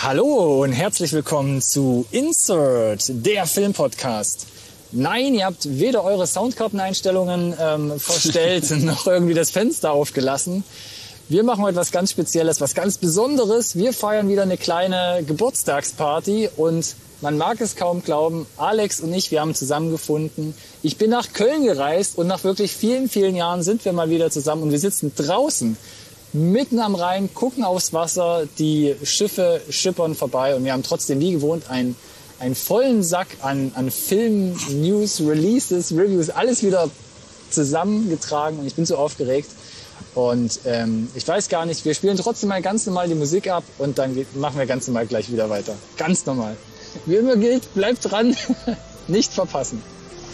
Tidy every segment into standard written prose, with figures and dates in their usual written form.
Hallo und herzlich willkommen zu Insert, der Filmpodcast. Nein, ihr habt weder eure Soundkarteneinstellungen verstellt noch irgendwie das Fenster aufgelassen. Wir machen heute was ganz Spezielles, was ganz Besonderes. Wir feiern wieder eine kleine Geburtstagsparty und man mag es kaum glauben, Alex und ich, wir haben zusammengefunden. Ich bin nach Köln gereist und nach wirklich vielen, vielen Jahren sind wir mal wieder zusammen und wir sitzen draußen, mitten am Rhein, gucken aufs Wasser, die Schiffe schippern vorbei und wir haben trotzdem wie gewohnt einen vollen Sack an Film, News, Releases, Reviews, alles wieder zusammengetragen und ich bin so aufgeregt. Und ich weiß gar nicht, wir spielen trotzdem mal ganz normal die Musik ab und dann machen wir ganz normal gleich wieder weiter. Ganz normal. Wie immer gilt, bleibt dran, nicht verpassen.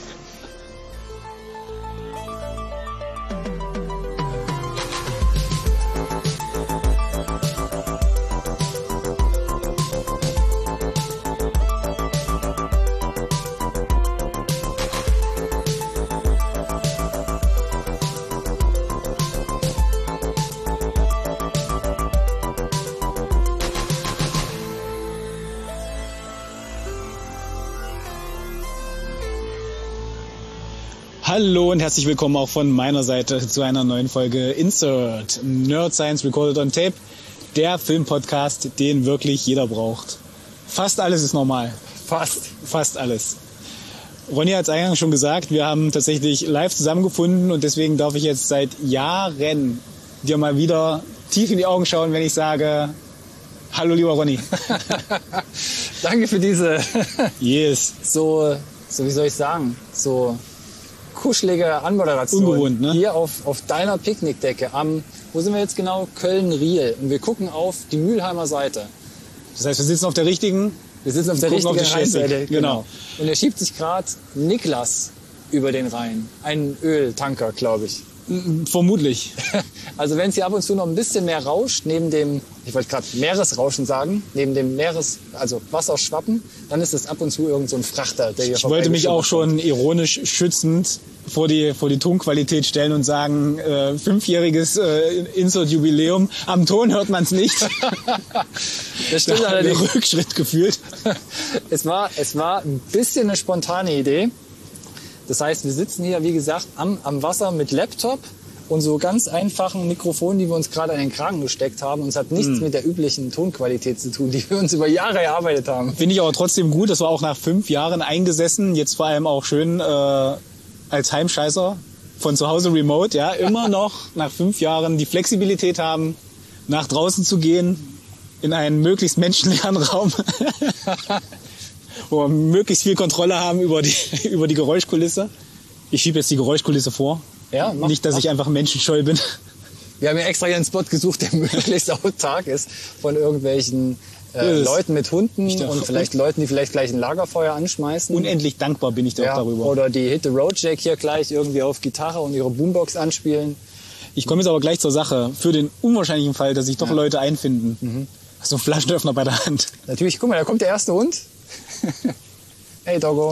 Hallo und herzlich willkommen auch von meiner Seite zu einer neuen Folge Insert, Nerd Science Recorded on Tape, der Filmpodcast, den wirklich jeder braucht. Fast alles ist normal. Fast alles. Ronny hat es eingangs schon gesagt, wir haben tatsächlich live zusammengefunden und deswegen darf ich jetzt seit Jahren dir mal wieder tief in die Augen schauen, wenn ich sage, hallo lieber Ronny. Danke für diese Yes. so wie soll ich sagen, so kuschelige Anmoderation. Ungewohnt, ne? Hier auf deiner Picknickdecke wo sind wir jetzt genau? Köln-Riel. Und wir gucken auf die Mülheimer Seite. Das heißt, wir sitzen auf der richtigen? Wir sitzen auf der richtigen Rheinseite. Genau. Und er schiebt sich gerade Niklas über den Rhein. Ein Öltanker, glaube ich. Vermutlich. Also wenn es hier ab und zu noch ein bisschen mehr rauscht, neben dem, ich wollte gerade Meeresrauschen sagen, neben dem Wasserschwappen, dann ist es ab und zu irgend so ein Frachter, der hier Ich wollte mich auch schon ironisch schützend vor die Tonqualität stellen und sagen, 5-jähriges Insert-Jubiläum. Am Ton hört man es nicht. Das stimmt allerdings. Rückschritt gefühlt. Es war ein bisschen eine spontane Idee. Das heißt, wir sitzen hier, wie gesagt, am Wasser mit Laptop und so ganz einfachen Mikrofonen, die wir uns gerade an den Kragen gesteckt haben. Und es hat nichts mit der üblichen Tonqualität zu tun, die wir uns über Jahre erarbeitet haben. Finde ich aber trotzdem gut. Das war auch nach 5 Jahren eingesessen. Jetzt vor allem auch schön als Heimscheißer von zu Hause remote. Ja, immer noch nach 5 Jahren die Flexibilität haben, nach draußen zu gehen, in einen möglichst menschenleeren Raum. Wo wir möglichst viel Kontrolle haben über die Geräuschkulisse. Ich schiebe jetzt die Geräuschkulisse vor. Ja, nicht, dass ich einfach menschenscheu bin. Wir haben ja extra hier einen Spot gesucht, der möglichst autark ist von irgendwelchen Leuten mit Hunden und vielleicht Leuten, die vielleicht gleich ein Lagerfeuer anschmeißen. Unendlich dankbar bin ich dir auch darüber. Oder die Hit the Road Jack hier gleich irgendwie auf Gitarre und ihre Boombox anspielen. Ich komme jetzt aber gleich zur Sache. Für den unwahrscheinlichen Fall, dass sich doch Leute einfinden. Hast du einen Flaschenöffner bei der Hand? Natürlich, guck mal, da kommt der erste Hund. Hey Doggo.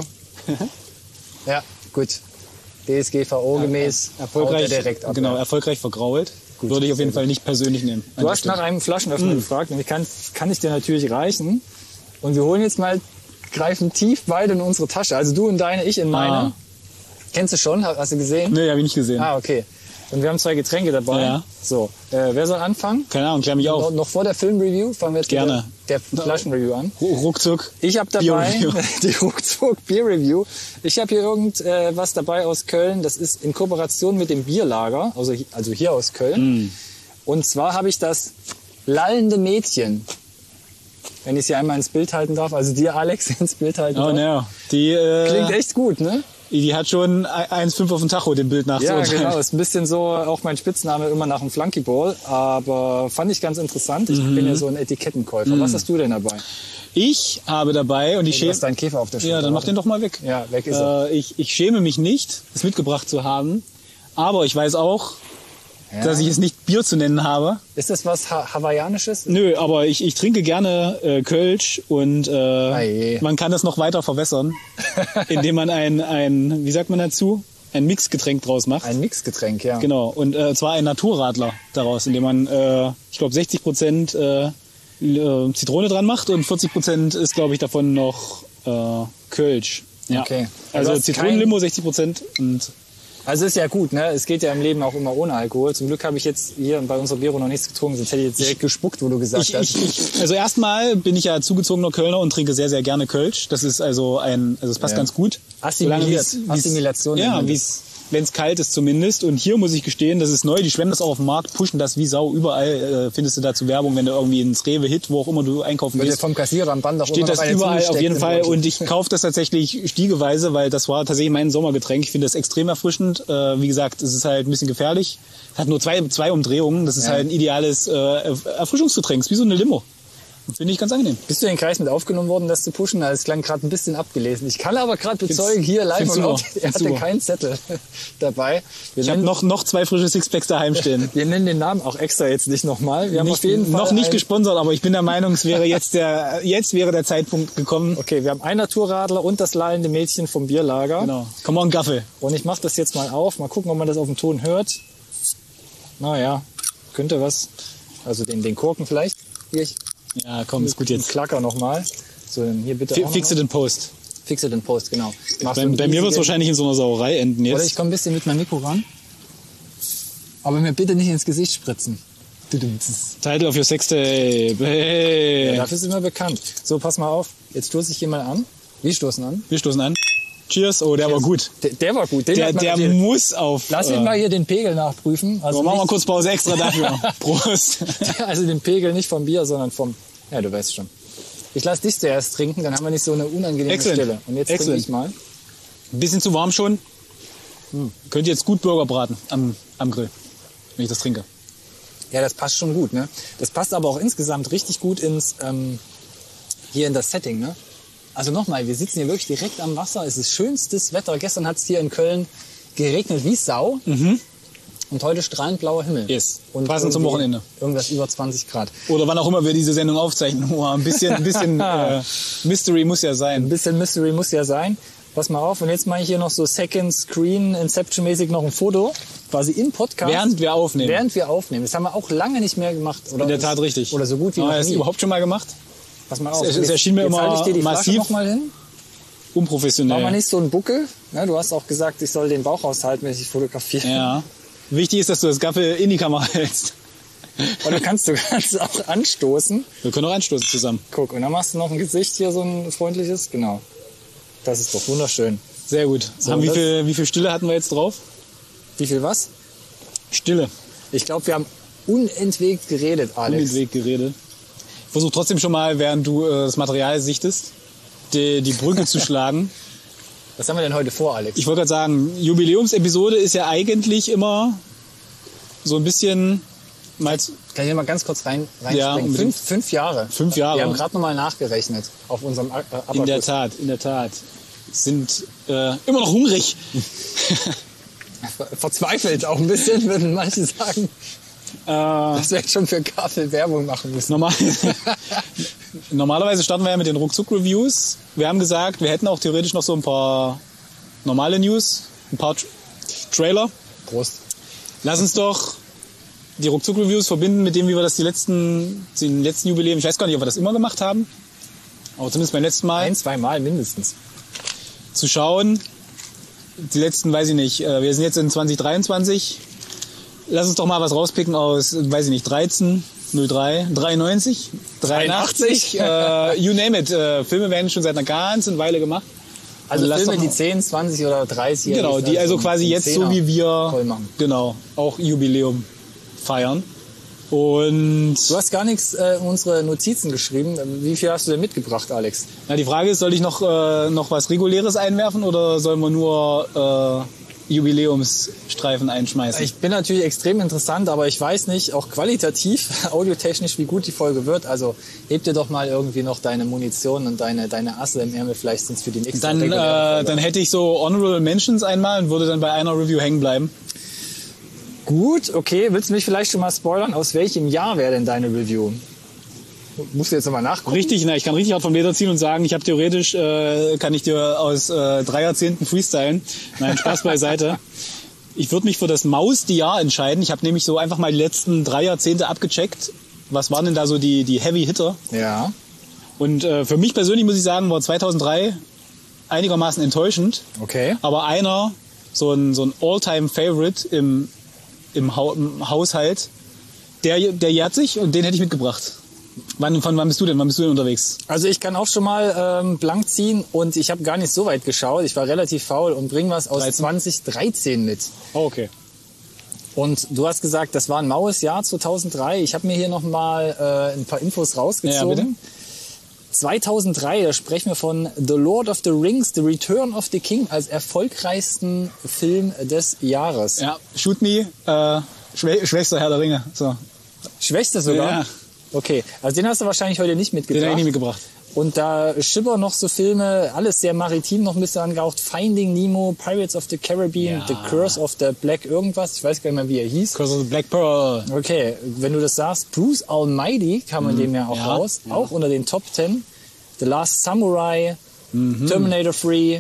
Ja, gut. DSGVO gemäß. Erfolgreich, direkt ab, erfolgreich vergrault. Gut, würde ich auf jeden Fall nicht persönlich nehmen. Du hast nach einem Flaschenöffner gefragt und kann ich dir natürlich reichen. Und wir holen jetzt mal, greifen tief beide in unsere Tasche. Also du in deine, ich in meine. Kennst du schon? Hast du gesehen? Nee, habe ich nicht gesehen. Okay. Und wir haben 2 Getränke dabei. Ja. So, wer soll anfangen? Keine Ahnung, klär mich auf. Noch vor der Filmreview fangen wir jetzt gerne der Flaschenreview an. Ruckzuck. Ich habe dabei die Ruckzuck Beer Review. Ich habe hier was dabei aus Köln. Das ist in Kooperation mit dem Bierlager, also hier aus Köln. Und zwar habe ich das Lallende Mädchen. Wenn ich sie einmal ins Bild halten darf, also dir Alex ins Bild halten darf. No. Die klingt echt gut, ne? Die hat schon 1,5 auf dem Tacho, dem Bild nach. Ja, genau. Ist ein bisschen so auch mein Spitzname immer nach dem Flunkyball. Aber fand ich ganz interessant. Ich bin ja so ein Etikettenkäufer. Was hast du denn dabei? Ich habe dabei, und ich schäme... Du hast deinen Käfer auf der Schulter. Ja, dann mach den doch mal weg. Ja, weg ist er. Ich schäme mich nicht, es mitgebracht zu haben. Aber ich weiß auch, dass ich es nicht Bier zu nennen habe. Ist das was Hawaiianisches? Nö, aber ich trinke gerne Kölsch und man kann das noch weiter verwässern, indem man wie sagt man dazu? Ein Mixgetränk draus macht. Ein Mixgetränk, ja. Genau, und zwar ein Naturradler daraus, indem man, ich glaube, 60% Zitrone dran macht und 40% ist, glaube ich, davon noch Kölsch. Ja. Okay. Also Zitronenlimo 60% und... Also ist ja gut, ne? Es geht ja im Leben auch immer ohne Alkohol. Zum Glück habe ich jetzt hier bei unserer Biro noch nichts getrunken, sonst hätte ich jetzt direkt gespuckt, wo du gesagt hast. Also erstmal bin ich ja zugezogener Kölner und trinke sehr, sehr gerne Kölsch. Das ist also es passt ganz gut. Assimilation. Ja, wenn es kalt ist zumindest. Und hier muss ich gestehen, das ist neu, die schwemmen das auch auf dem Markt, pushen das wie Sau. Überall findest du dazu Werbung, wenn du irgendwie ins Rewe Hit, wo auch immer du einkaufen gehst. Vom Kassierer am Band auch steht das überall auf jeden Fall. Und ich kaufe das tatsächlich stiegeweise, weil das war tatsächlich mein Sommergetränk. Ich finde das extrem erfrischend. Wie gesagt, es ist halt ein bisschen gefährlich. Es hat nur zwei Umdrehungen. Das ist halt ein ideales Erfrischungsgetränk. Wie so eine Limo. Finde ich ganz angenehm. Bist du in den Kreis mit aufgenommen worden, das zu pushen? Das klang gerade ein bisschen abgelesen. Ich kann aber gerade bezeugen, hier live und laut, er hatte keinen Zettel dabei. Ich habe noch 2 frische Sixpacks daheim stehen. Wir nennen den Namen auch extra jetzt nicht nochmal. Wir haben auf jeden Fall noch nicht gesponsert, aber ich bin der Meinung, es wäre jetzt wäre der Zeitpunkt gekommen. Okay, wir haben einen Naturradler und das lallende Mädchen vom Bierlager. Genau. Come on, Gaffel. Und ich mache das jetzt mal auf. Mal gucken, ob man das auf dem Ton hört. Naja, könnte was. Also den Korken vielleicht. Hier, ja, komm, ist gut jetzt. Klacker nochmal. So, hier bitte Fix it in Post. Fix it in Post, genau. Bei mir wird es wahrscheinlich in so einer Sauerei enden jetzt. Oder ich komme ein bisschen mit meinem Mikro ran. Aber mir bitte nicht ins Gesicht spritzen. Title of your Sextape. Hey. Ja, dafür sind wir bekannt. So, pass mal auf. Jetzt stoße ich hier mal an. Wir stoßen an. Wir stoßen an. Cheers. Oh, der war gut. Der war gut. Der muss auf... Lass mich mal hier den Pegel nachprüfen. Also machen wir kurz Pause extra dafür. Prost. Also den Pegel nicht vom Bier, sondern vom... Ja, du weißt schon. Ich lasse dich zuerst trinken, dann haben wir nicht so eine unangenehme Stille. Und jetzt trinke ich mal. Ein bisschen zu warm schon. Könnt ihr jetzt gut Burger braten am Grill, wenn ich das trinke. Ja, das passt schon gut, ne? Das passt aber auch insgesamt richtig gut hier in das Setting, ne? Also nochmal, wir sitzen hier wirklich direkt am Wasser. Es ist schönstes Wetter. Gestern hat es hier in Köln geregnet wie Sau. Mhm. Und heute strahlend blauer Himmel. Yes. Und passend zum Wochenende. Irgendwas über 20 Grad. Oder wann auch immer wir diese Sendung aufzeichnen. Ein bisschen Mystery muss ja sein. Ein bisschen Mystery muss ja sein. Pass mal auf. Und jetzt mache ich hier noch so Second Screen, Inception-mäßig noch ein Foto. Quasi im Podcast. Während wir aufnehmen. Das haben wir auch lange nicht mehr gemacht. Oder in der Tat richtig. Oder so gut wie noch nie. Hast du überhaupt schon mal gemacht? Pass mal auf. Es erschien mir immer ich dir die massiv noch mal hin. Unprofessionell. Mach mal nicht so einen Buckel. Ne, du hast auch gesagt, ich soll den Bauch aushalten, wenn ich dich fotografiere. Ja. Wichtig ist, dass du das Gaffel in die Kamera hältst. Und du kannst auch anstoßen. Wir können auch anstoßen zusammen. Guck, und dann machst du noch ein Gesicht hier, so ein freundliches. Genau. Das ist doch wunderschön. Sehr gut. So, wie viel Stille hatten wir jetzt drauf? Wie viel was? Stille. Ich glaube, wir haben unentwegt geredet, Alex. Unentwegt geredet. Ich versuche trotzdem schon mal, während du das Material sichtest, die Brücke zu schlagen. Was haben wir denn heute vor, Alex? Ich wollte gerade sagen, Jubiläumsepisode ist ja eigentlich immer so ein bisschen... Kann ich hier mal ganz kurz reinspringen? Ja, 5 Jahre. 5 Jahre. Wir haben gerade nochmal nachgerechnet auf unserem Abakus. In der Tat. Sind immer noch hungrig. Verzweifelt auch ein bisschen, würden manche sagen. Das wäre schon für Gaffel Werbung machen müssen. Normalerweise starten wir ja mit den Ruckzuck-Reviews. Wir haben gesagt, wir hätten auch theoretisch noch so ein paar normale News, ein paar Trailer. Prost. Lass uns doch die Ruckzuck-Reviews verbinden mit dem, wie wir das die letzten Jubiläen, ich weiß gar nicht, ob wir das immer gemacht haben, aber zumindest beim letzten Mal. 1-2 Mal mindestens. Zu schauen, die letzten, weiß ich nicht, wir sind jetzt in 2023. Lass uns doch mal was rauspicken aus, weiß ich nicht, 13, 03, 93, 83, you name it. Filme werden schon seit einer ganzen Weile gemacht. Also Filme, die 10, 20 oder 30 Jahre. Genau, die also quasi jetzt so wie wir, genau, auch Jubiläum feiern. Und du hast gar nichts in unsere Notizen geschrieben. Wie viel hast du denn mitgebracht, Alex? Na, die Frage ist, soll ich noch was Reguläres einwerfen oder sollen wir nur Jubiläumsstreifen einschmeißen? Ich bin natürlich extrem interessant, aber ich weiß nicht, auch qualitativ, audiotechnisch, wie gut die Folge wird. Also heb dir doch mal irgendwie noch deine Munition und deine Asse im Ärmel, vielleicht sind es für die nächste Folge. Dann hätte ich so Honorable Mentions einmal und würde dann bei einer Review hängen bleiben. Gut, okay. Willst du mich vielleicht schon mal spoilern? Aus welchem Jahr wäre denn deine Review? Musst du jetzt nochmal nachgucken? Richtig, ich kann richtig hart vom Leder ziehen und sagen, ich habe theoretisch, kann ich dir aus 3 Jahrzehnten freestylen. Nein, Spaß beiseite. Ich würde mich für das Maus-Jahr entscheiden. Ich habe nämlich so einfach mal die letzten 3 Jahrzehnte abgecheckt Was waren denn da so die Heavy Hitter? Ja. Und für mich persönlich muss ich sagen, war 2003 einigermaßen enttäuschend. Okay. Aber einer, so ein All-Time-Favorite im Haushalt, der jährt sich und den hätte ich mitgebracht. Von wann bist du denn? Wann bist du denn unterwegs? Also ich kann auch schon mal blank ziehen und ich habe gar nicht so weit geschaut. Ich war relativ faul und bring was aus 2013 mit. Oh, okay. Und du hast gesagt, das war ein maues Jahr 2003. Ich habe mir hier nochmal ein paar Infos rausgezogen. Ja, bitte. 2003, da sprechen wir von The Lord of the Rings, The Return of the King als erfolgreichsten Film des Jahres. Ja, Shoot Me, schwächster Herr der Ringe. So. Schwächster sogar? Ja. Okay, also den hast du wahrscheinlich heute nicht mitgebracht. Den habe ich nicht mitgebracht. Und da schippern noch so Filme, alles sehr maritim noch ein bisschen angehaucht. Finding Nemo, Pirates of the Caribbean, Ja. The Curse of the Black irgendwas. Ich weiß gar nicht mehr, wie er hieß. Curse of the Black Pearl. Okay, wenn du das sagst, Bruce Almighty kam in dem Jahr auch raus. Ja. Auch unter den Top 10. The Last Samurai, Terminator 3,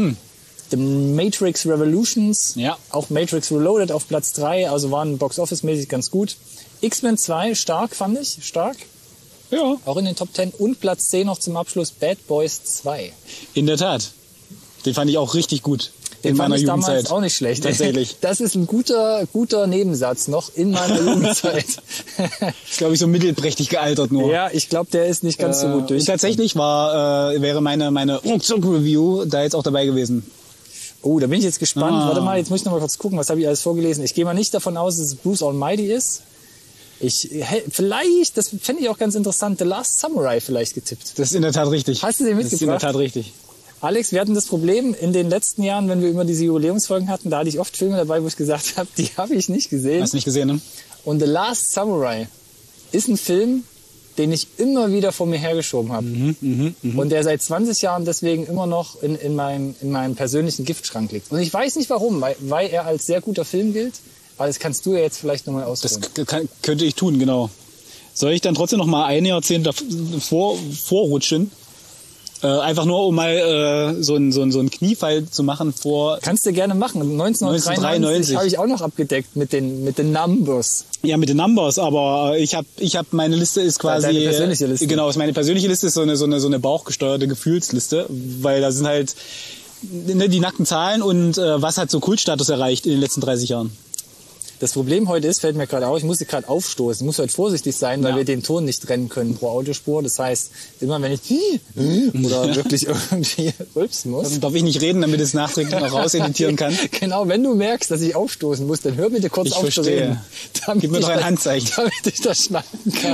The Matrix Revolutions, Ja. auch Matrix Reloaded auf Platz 3, also waren Box-Office-mäßig ganz gut. X-Men 2, stark fand ich, stark. Ja. Auch in den Top 10 und Platz 10 noch zum Abschluss Bad Boys 2. In der Tat. Den fand ich auch richtig gut. Den in fand meiner ich damals Jugendzeit. auch nicht schlecht. Tatsächlich. Das ist ein guter Nebensatz noch in meiner Jugendzeit. Ist, glaube ich, so mittelprächtig gealtert nur. Ja, ich glaube, der ist nicht ganz so gut durch. Und tatsächlich wäre meine Ruckzuck-Review da jetzt auch dabei gewesen. Oh, da bin ich jetzt gespannt. Warte mal, jetzt muss ich noch mal kurz gucken, was habe ich alles vorgelesen. Ich gehe mal nicht davon aus, dass es Bruce Almighty ist. Vielleicht, das fände ich auch ganz interessant, The Last Samurai vielleicht getippt. Das ist in der Tat richtig. Hast du den Das ist in der mitgebracht? Tat richtig. Alex, wir hatten das Problem in den letzten Jahren, wenn wir immer diese Jubiläumsfolgen hatten, da hatte ich oft Filme dabei, wo ich gesagt habe, die habe ich nicht gesehen. Hast du nicht gesehen, ne? Und The Last Samurai ist ein Film, den ich immer wieder vor mir hergeschoben habe. Und der seit 20 Jahren deswegen immer noch in meinem persönlichen Giftschrank liegt. Und ich weiß nicht warum, weil er als sehr guter Film gilt. Aber das kannst du ja jetzt vielleicht nochmal ausführen. Das könnte ich tun, genau. Soll ich dann trotzdem noch mal ein Jahrzehnt vorrutschen? Einfach nur, um mal so einen Kniefall zu machen vor... Kannst du gerne machen. 1993 habe ich auch noch abgedeckt mit den Numbers. Ja, mit den Numbers, aber ich hab meine Liste ist quasi... Deine persönliche Liste. Genau, meine persönliche Liste ist so eine bauchgesteuerte Gefühlsliste, weil da sind halt die nackten Zahlen und was hat so Kultstatus erreicht in den letzten 30 Jahren. Das Problem heute ist, fällt mir gerade auf, ich musste gerade aufstoßen. Ich muss heute vorsichtig sein, weil wir den Ton nicht trennen können pro Autospur. Das heißt, immer wenn ich oder wirklich irgendwie rülpsen muss. Also darf ich nicht reden, damit es nachträglich noch rauseditieren kann? Genau, wenn du merkst, dass ich aufstoßen muss, dann hör bitte kurz Ich auf zu verstehe. reden. Gib mir doch ein Handzeichen. Damit ich das schneiden kann.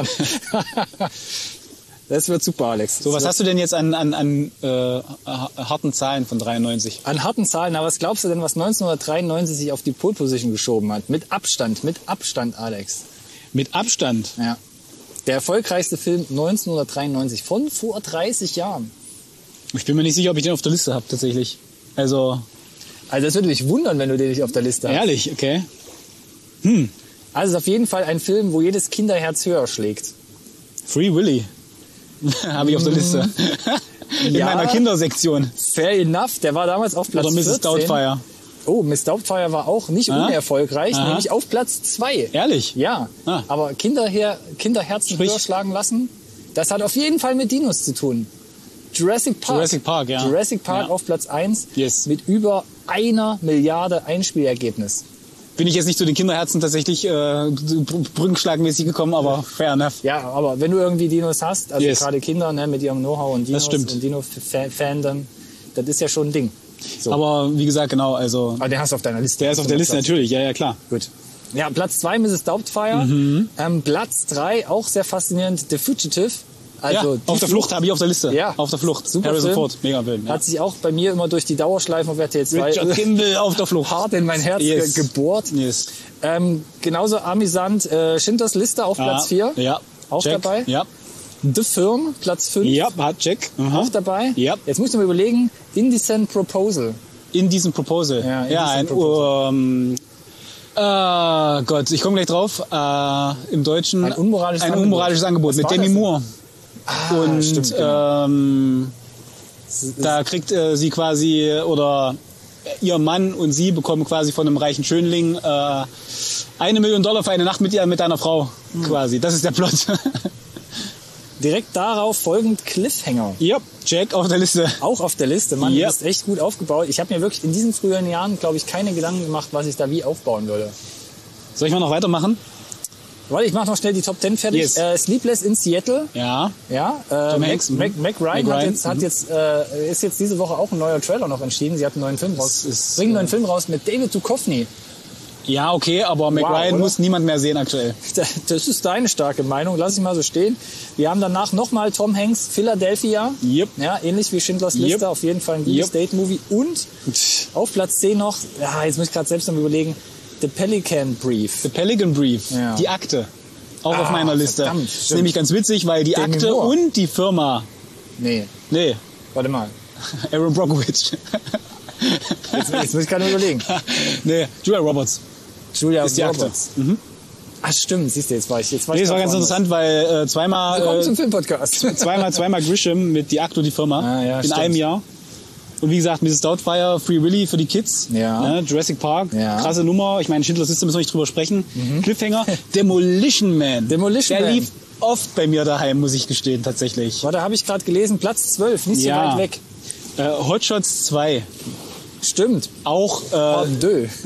Das wird super, Alex. So, was hast du denn jetzt an harten Zahlen von 93? An harten Zahlen, aber was glaubst du denn, was 1993 sich auf die Pole Position geschoben hat? Mit Abstand, Alex. Mit Abstand? Ja. Der erfolgreichste Film 1993, von vor 30 Jahren. Ich bin mir nicht sicher, ob ich den auf der Liste habe, tatsächlich. Also das würde mich wundern, wenn du den nicht auf der Liste hast. ehrlich, okay. Also es ist auf jeden Fall ein Film, wo jedes Kinderherz höher schlägt. Free Willy habe ich auf der Liste. In Ja. meiner Kindersektion. Fair enough, der war damals auf Platz Oder Mrs. 14. Doubtfire. Oh, Miss Doubtfire war auch nicht unerfolgreich, Aha. nämlich auf Platz 2. Ehrlich? Ja, Ah. aber Kinderherzen Sprich. höher schlagen lassen, das hat auf jeden Fall mit Dinos zu tun. Jurassic Park. Jurassic Park, ja. Jurassic Park Ja. auf Platz 1 Yes. mit über 1 Milliarde Einspielergebnis. Bin ich jetzt nicht zu den Kinderherzen tatsächlich brückenschlagmäßig gekommen, aber fair enough. Ja, aber wenn du irgendwie Dinos hast, also Yes. gerade Kinder mit ihrem Know-how und Dinos Das stimmt. und Dino-Fandom, das ist ja schon ein Ding. So. Aber wie gesagt, genau, also Aber den hast du auf deiner Liste. der ist auf der Liste natürlich, ja, klar. Gut. Ja, Platz 2 Mrs. Doubtfire. Platz 3, auch sehr faszinierend, The Fugitive. Also ja, auf der Flucht habe ich auf der Liste. Ja. Auf der Flucht. Super Harrison Film. Ford, mega Film. Ja. Hat sich auch bei mir immer durch die Dauerschleifen auf RTL 2 Richard Kimball auf der Flucht. hart in mein Herz Yes. gebohrt. Yes. Genauso amüsant Schindlers Liste auf Platz 4. Ja. Auch Check. dabei. Ja. The Firm, Platz 5. Ja, hat Check. Aha. Auch dabei. Ja. Jetzt muss ich mal überlegen, Indecent Proposal. In diesem Proposal. Ja, ein Indecent Gott, ich komme gleich drauf. Im Deutschen Ein unmoralisches Angebot Was mit war Demi das? Moore. Und stimmt, genau. da kriegt sie quasi, oder ihr Mann und sie bekommen quasi von einem reichen Schönling $1 Million für eine Nacht mit deiner Frau, quasi. Das ist der Plot. Direkt darauf folgend Cliffhanger. Ja, Jack auf der Liste. Auch auf der Liste. Mann, du bist echt gut aufgebaut. Ich habe mir wirklich in diesen früheren Jahren, glaube ich, keine Gedanken gemacht, was ich da wie aufbauen würde. Soll ich mal noch weitermachen? Warte, ich mache noch schnell die Top 10 fertig. Yes. Sleepless in Seattle. Ja. Tom Hanks. Mac Ryan ist jetzt diese Woche auch ein neuer Trailer noch entschieden. Sie hat einen neuen Film raus. Bringen einen neuen Film raus mit David Duchovny. Ja, okay, aber Mac Ryan muss niemand mehr sehen aktuell. Das ist deine starke Meinung, lass ich mal so stehen. Wir haben danach nochmal Tom Hanks, Philadelphia. Yep. Ja, ähnlich wie Schindlers Liste, auf jeden Fall ein gutes Date-Movie. Und auf Platz 10 noch, jetzt muss ich gerade selbst noch überlegen, The Pelican Brief. The Pelican Brief, die Akte. Auch auf meiner Liste. Verdammt, ist nämlich ganz witzig, weil die Akte und die Firma... Nee. Warte mal. Aaron Brockovich. Jetzt muss ich gerade überlegen. Julia Roberts. Ist die Akte. Ach stimmt, siehst du, jetzt war ich. Das war ganz interessant, weil zweimal... Willkommen zum Filmpodcast. zweimal Grisham mit die Akte und die Firma in einem Jahr. Und wie gesagt, Mrs. Doubtfire, Free Willy für die Kids, Jurassic Park, krasse Nummer. Ich meine, Schindlers Liste müssen wir nicht drüber sprechen. Cliffhanger, Demolition Man. Der lief oft bei mir daheim, muss ich gestehen, tatsächlich. Warte, habe ich gerade gelesen, Platz 12, nicht so weit weg. Hot Shots 2. Stimmt. Auch ein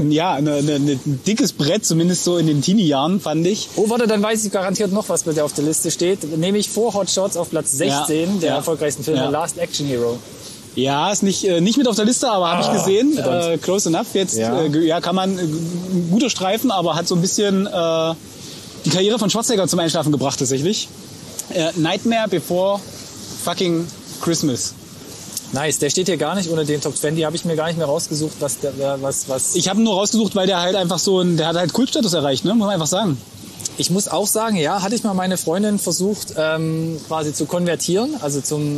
dickes Brett, zumindest so in den Teenie-Jahren, fand ich. Oh, warte, dann weiß ich garantiert noch, was bei dir auf der Liste steht. Nämlich vor Hot Shots auf Platz 16, der erfolgreichsten Film, Last Action Hero. Ja, ist nicht mit auf der Liste, aber habe ich gesehen. Close enough. Jetzt kann man ein guter Streifen, aber hat so ein bisschen die Karriere von Schwarzenegger zum Einschlafen gebracht tatsächlich. Nightmare Before Fucking Christmas. Nice, der steht hier gar nicht unter den Top 20, habe ich mir gar nicht mehr rausgesucht, was. Ich habe ihn nur rausgesucht, weil der halt einfach der hat halt Kultstatus erreicht, ne? Muss man einfach sagen. Ich muss auch sagen, hatte ich mal meine Freundin versucht, quasi zu konvertieren, also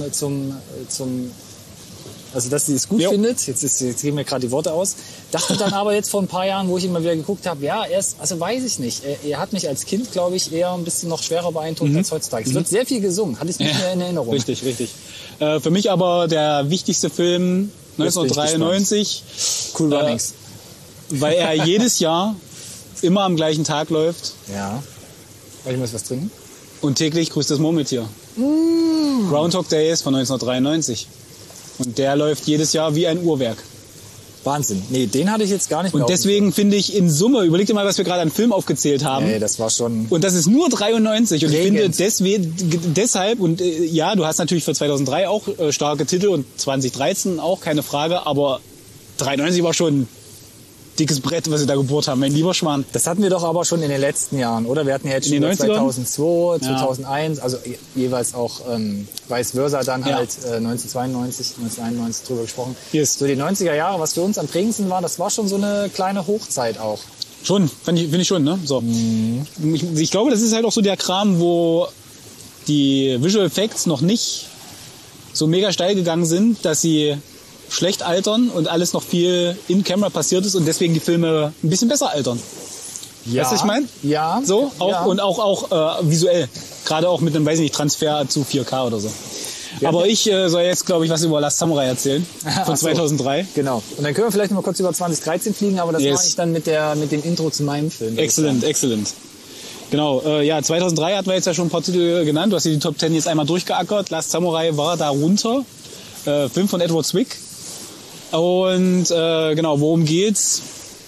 also dass sie es gut findet. Jetzt gehen mir gerade die Worte aus. Dachte dann aber jetzt vor ein paar Jahren, wo ich ihn mal wieder geguckt habe, also weiß ich nicht. Er hat mich als Kind, glaube ich, eher ein bisschen noch schwerer beeindruckt als heutzutage. Es wird sehr viel gesungen, hatte ich nicht mehr in Erinnerung. Richtig. Für mich aber der wichtigste Film 1993. Cool Runnings. Weil er jedes Jahr immer am gleichen Tag läuft. Ja. Ich muss was trinken. Und täglich grüßt das Murmeltier. Groundhog Day ist von 1993. Und der läuft jedes Jahr wie ein Uhrwerk. Wahnsinn. Nee, den hatte ich jetzt gar nicht mehr. Und deswegen finde ich in Summe, überleg dir mal, was wir gerade an Film aufgezählt haben. Nee, das war schon... Und das ist nur 93. Und ich finde deshalb, und du hast natürlich für 2003 auch starke Titel und 2013 auch, keine Frage, aber 93 war schon dickes Brett, was sie da gebohrt haben, mein lieber Schwan. Das hatten wir doch aber schon in den letzten Jahren, oder? Wir hatten ja jetzt schon 2002, 2001, also jeweils auch vice versa dann halt 1992, 1991 drüber gesprochen. Yes. So die 90er Jahre, was für uns am prägendsten war, das war schon so eine kleine Hochzeit auch. Schon, finde ich schon, ne? So. Ich glaube, das ist halt auch so der Kram, wo die Visual Effects noch nicht so mega steil gegangen sind, dass sie schlecht altern und alles noch viel in Camera passiert ist und deswegen die Filme ein bisschen besser altern. Ja. Weißt du, was ich meine? Ja. So, und auch visuell. Gerade auch mit einem, weiß ich nicht, Transfer zu 4K oder so. Ja, aber ich soll jetzt, glaube ich, was über Last Samurai erzählen. Von 2003. Genau. Und dann können wir vielleicht noch mal kurz über 2013 fliegen, aber das mache ich dann mit dem Intro zu meinem Film. Excellent. Genau, 2003 hatten wir jetzt ja schon ein paar Titel genannt. Du hast die Top 10 jetzt einmal durchgeackert. Last Samurai war darunter. Film von Edward Zwick. Und worum geht's?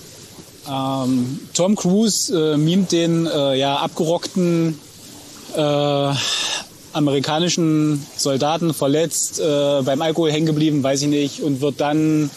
Tom Cruise mimt den abgerockten amerikanischen Soldaten, verletzt, beim Alkohol hängen geblieben, weiß ich nicht, und wird dann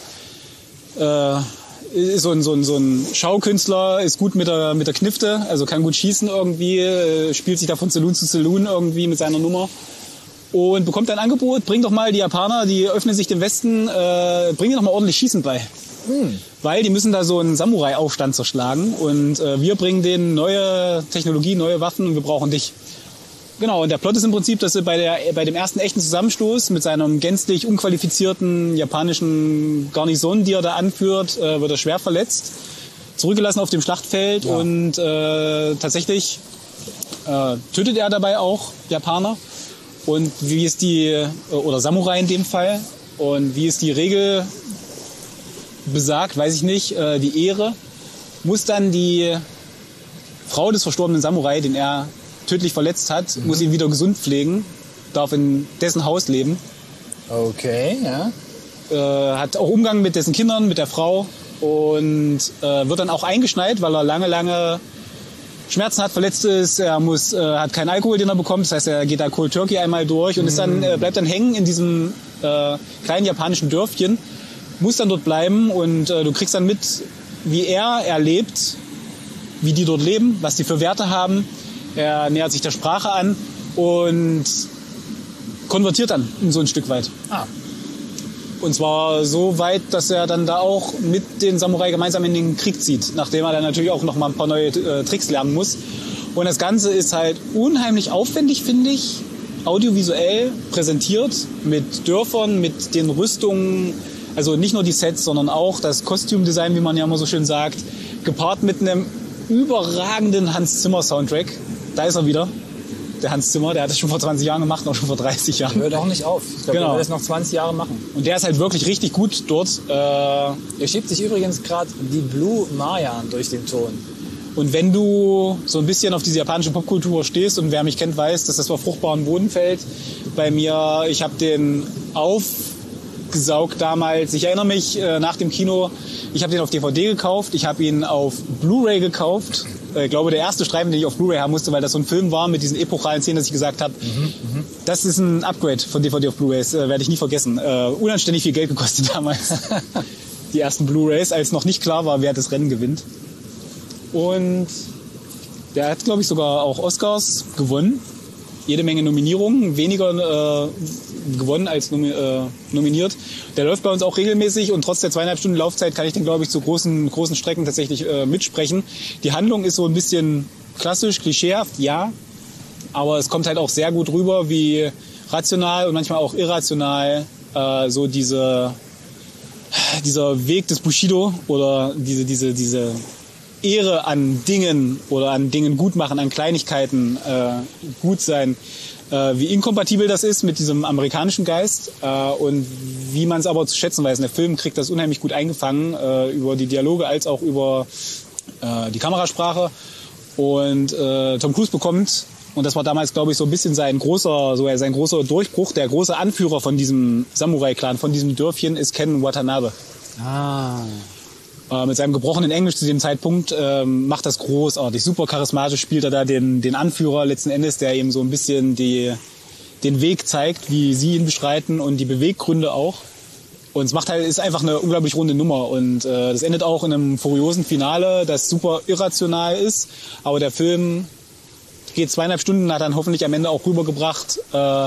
ist so ein Schaukünstler, ist gut mit der Knifte, also kann gut schießen irgendwie, spielt sich da von Saloon zu Saloon irgendwie mit seiner Nummer. Und bekommt ein Angebot, bring doch mal die Japaner, die öffnen sich dem Westen, bring dir doch mal ordentlich Schießen bei. Weil die müssen da so einen Samurai-Aufstand zerschlagen und wir bringen denen neue Technologie, neue Waffen und wir brauchen dich. Genau, und der Plot ist im Prinzip, dass sie bei dem ersten echten Zusammenstoß mit seinem gänzlich unqualifizierten japanischen Garnison, die er da anführt, wird er schwer verletzt, zurückgelassen auf dem Schlachtfeld und tatsächlich tötet er dabei auch Japaner. Und wie ist oder Samurai in dem Fall, und wie ist die Regel besagt, weiß ich nicht, die Ehre muss dann die Frau des verstorbenen Samurai, den er tödlich verletzt hat, muss ihn wieder gesund pflegen, darf in dessen Haus leben. Okay, ja. Hat auch Umgang mit dessen Kindern, mit der Frau und wird dann auch eingeschneit, weil er lange Schmerzen hat, verletzt ist. Er hat keinen Alkohol, den er bekommt. Das heißt, er geht da Cold Turkey einmal durch und bleibt dann hängen in diesem kleinen japanischen Dörfchen, muss dann dort bleiben und du kriegst dann mit, wie er lebt, wie die dort leben, was die für Werte haben. Er nähert sich der Sprache an und konvertiert dann so ein Stück weit. Und zwar so weit, dass er dann da auch mit den Samurai gemeinsam in den Krieg zieht, nachdem er dann natürlich auch noch mal ein paar neue Tricks lernen muss. Und das Ganze ist halt unheimlich aufwendig, finde ich, audiovisuell präsentiert, mit Dörfern, mit den Rüstungen, also nicht nur die Sets, sondern auch das Kostümdesign, wie man ja immer so schön sagt, gepaart mit einem überragenden Hans Zimmer Soundtrack. Da ist er wieder. Der Hans Zimmer, der hat das schon vor 20 Jahren gemacht, auch schon vor 30 Jahren. Der hört auch nicht auf. Ich glaube, der will das noch 20 Jahre machen. Und der ist halt wirklich richtig gut dort. Er schiebt sich übrigens gerade die Blue Mayan durch den Ton. Und wenn du so ein bisschen auf diese japanische Popkultur stehst, und wer mich kennt, weiß, dass das auf fruchtbaren Boden fällt. Bei mir, ich habe den aufgesaugt damals. Ich erinnere mich, nach dem Kino, ich habe den auf DVD gekauft, ich habe ihn auf Blu-ray gekauft. Ich glaube, der erste Streifen, den ich auf Blu-ray haben musste, weil das so ein Film war mit diesen epochalen Szenen, dass ich gesagt habe, das ist ein Upgrade von DVD auf Blu-rays, werde ich nie vergessen. Unanständig viel Geld gekostet damals. Die ersten Blu-rays, als noch nicht klar war, wer das Rennen gewinnt. Und der hat, glaube ich, sogar auch Oscars gewonnen. Jede Menge Nominierungen, weniger gewonnen als nominiert. Der läuft bei uns auch regelmäßig und trotz der 2,5 Stunden Laufzeit kann ich den, glaube ich, zu großen Strecken tatsächlich mitsprechen. Die Handlung ist so ein bisschen klassisch, klischeehaft, ja, aber es kommt halt auch sehr gut rüber, wie rational und manchmal auch irrational so dieser Weg des Bushido oder diese Ehre an Dingen oder an Dingen gut machen, an Kleinigkeiten gut sein, wie inkompatibel das ist mit diesem amerikanischen Geist und wie man es aber zu schätzen weiß. Der Film kriegt das unheimlich gut eingefangen, über die Dialoge als auch über die Kamerasprache. Und Tom Cruise bekommt, und das war damals, glaube ich, so ein bisschen sein großer Durchbruch, der große Anführer von diesem Samurai-Clan, von diesem Dörfchen, ist Ken Watanabe. Mit seinem gebrochenen Englisch zu dem Zeitpunkt macht das großartig. Super charismatisch spielt er da den Anführer letzten Endes, der ihm so ein bisschen den Weg zeigt, wie sie ihn beschreiten und die Beweggründe auch. Und es ist einfach eine unglaublich runde Nummer. Und das endet auch in einem furiosen Finale, das super irrational ist. Aber der Film geht 2,5 Stunden, hat dann hoffentlich am Ende auch rübergebracht.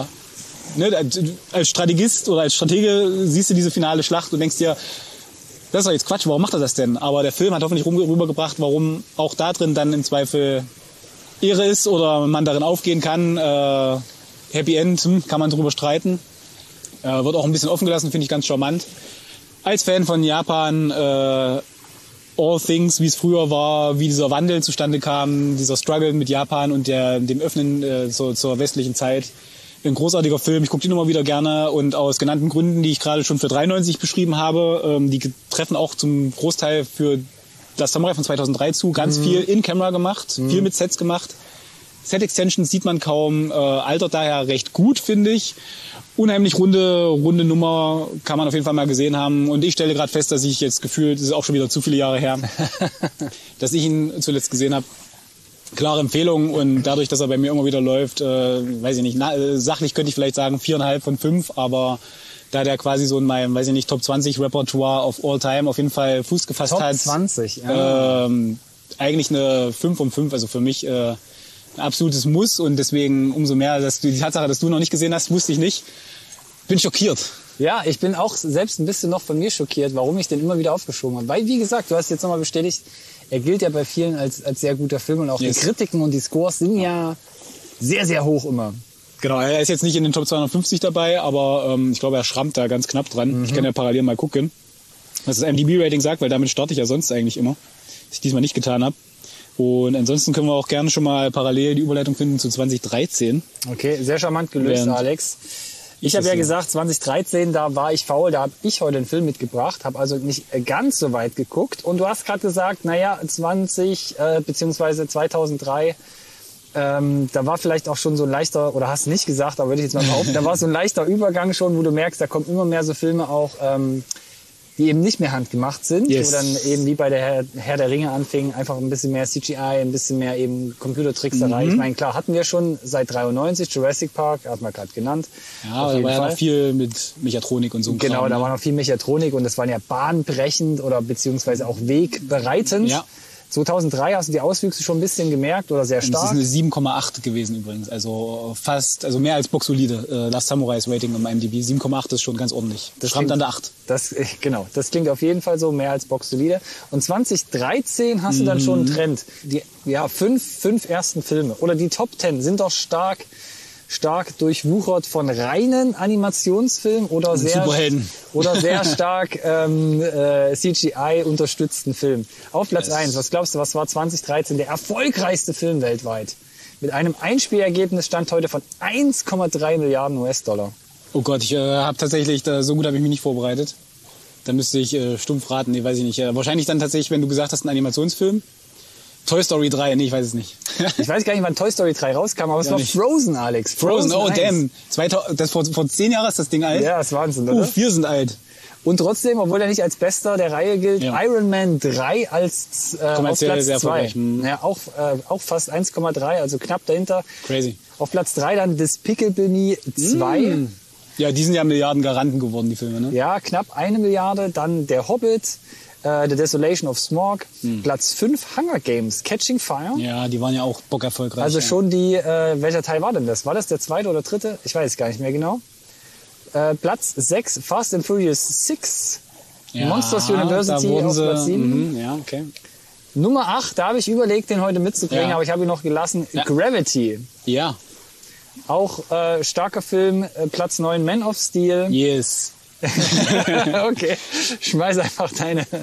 Als Strategist oder als Stratege siehst du diese finale Schlacht und denkst dir, das ist doch jetzt Quatsch, warum macht er das denn? Aber der Film hat hoffentlich rübergebracht, warum auch da drin dann im Zweifel Ehre ist oder man darin aufgehen kann. Happy End, kann man drüber streiten. Wird auch ein bisschen offen gelassen, finde ich ganz charmant. Als Fan von Japan, All Things, wie es früher war, wie dieser Wandel zustande kam, dieser Struggle mit Japan und dem Öffnen zur westlichen Zeit. Ein großartiger Film, ich gucke den immer wieder gerne und aus genannten Gründen, die ich gerade schon für 93 beschrieben habe, die treffen auch zum Großteil für das Samurai von 2003 zu. Ganz viel in-Camera gemacht, viel mit Sets gemacht. Set-Extensions sieht man kaum, altert daher recht gut, finde ich. Unheimlich runde Nummer, kann man auf jeden Fall mal gesehen haben. Und ich stelle gerade fest, dass ich jetzt gefühlt, das ist auch schon wieder zu viele Jahre her, dass ich ihn zuletzt gesehen habe. Klare Empfehlung und dadurch, dass er bei mir immer wieder läuft, weiß ich nicht, sachlich könnte ich vielleicht sagen 4,5 von 5, aber da der quasi so in meinem, weiß ich nicht, Top 20 Repertoire of all time auf jeden Fall Fuß gefasst hat. Top 20, ja. Eigentlich eine 5 von 5, also für mich ein absolutes Muss und deswegen umso mehr, die Tatsache, dass du noch nicht gesehen hast, wusste ich nicht. Bin schockiert. Ja, ich bin auch selbst ein bisschen noch von mir schockiert, warum ich den immer wieder aufgeschoben habe. Weil, wie gesagt, du hast jetzt nochmal bestätigt, er gilt ja bei vielen als sehr guter Film und auch die Kritiken und die Scores sind ja sehr, sehr hoch immer. Genau, er ist jetzt nicht in den Top 250 dabei, aber ich glaube, er schrammt da ganz knapp dran. Ich kann ja parallel mal gucken, was das IMDb-Rating sagt, weil damit starte ich ja sonst eigentlich immer, was ich diesmal nicht getan habe. Und ansonsten können wir auch gerne schon mal parallel die Überleitung finden zu 2013. Okay, sehr charmant gelöst, Alex. Ich habe ja gesagt, 2013, da war ich faul, da habe ich heute einen Film mitgebracht, habe also nicht ganz so weit geguckt. Und du hast gerade gesagt, naja, 2003, da war vielleicht auch schon so ein leichter, oder hast nicht gesagt, aber würde ich jetzt mal behaupten, da war so ein leichter Übergang schon, wo du merkst, da kommen immer mehr so Filme auch, die eben nicht mehr handgemacht sind, wo dann eben wie bei der Herr der Ringe anfing, einfach ein bisschen mehr CGI, ein bisschen mehr eben Computertrickserei. Ich meine, klar, hatten wir schon seit 93, Jurassic Park, hat man gerade genannt. Ja, da war ja noch viel mit Mechatronik und so. Genau, da war noch viel Mechatronik und das waren ja bahnbrechend oder beziehungsweise auch wegbereitend. Ja. 2003 hast du die Auswüchse schon ein bisschen gemerkt oder sehr stark? Das ist eine 7,8 gewesen übrigens, also mehr als boxsolide. Last Samurais Rating im IMDb, 7,8 ist schon ganz ordentlich. Das schrammt an der 8. Das klingt auf jeden Fall so, mehr als boxsolide. Und 2013 hast du dann schon einen Trend. Die fünf ersten Filme oder die Top 10 sind doch stark durchwuchert von reinen Animationsfilmen oder sehr stark CGI unterstützten Filmen. Auf Platz 1, was glaubst du, was war 2013 der erfolgreichste Film weltweit? Mit einem Einspielergebnis stand heute von 1,3 Milliarden US-Dollar. Oh Gott, ich habe tatsächlich, so gut habe ich mich nicht vorbereitet. Da müsste ich stumpf raten, nee, weiß ich nicht. Wahrscheinlich dann tatsächlich, wenn du gesagt hast, ein Animationsfilm. Toy Story 3, nee, ich weiß es nicht. Ich weiß gar nicht, wann Toy Story 3 rauskam, aber es war nicht. Frozen, Alex. Frozen, oh 1. Damn. Das vor 10 Jahren ist das Ding alt. Ja, das ist Wahnsinn, oder? Wir sind alt. Und trotzdem, obwohl er nicht als bester der Reihe gilt, Iron Man 3 als auf Platz 2. Ja, auch fast 1,3, also knapp dahinter. Crazy. Auf Platz 3 dann Despicable Me 2. Ja, die sind ja Milliarden-Garanten geworden, die Filme, ne? Ja, knapp 1 Milliarde. Dann Der Hobbit. The Desolation of Smaug, Platz 5 Hunger Games, Catching Fire. Ja, die waren ja auch bockerfolgreich. Also schon die, welcher Teil war denn das? War das der zweite oder dritte? Ich weiß es gar nicht mehr genau. Platz 6 Fast and Furious 6, Monsters University auf Platz 7. Ja, okay. Nummer 8, da habe ich überlegt, den heute mitzubringen, aber ich habe ihn noch gelassen. Gravity. Ja. Auch starker Film, Platz 9 Man of Steel. Yes. Okay, schmeiß einfach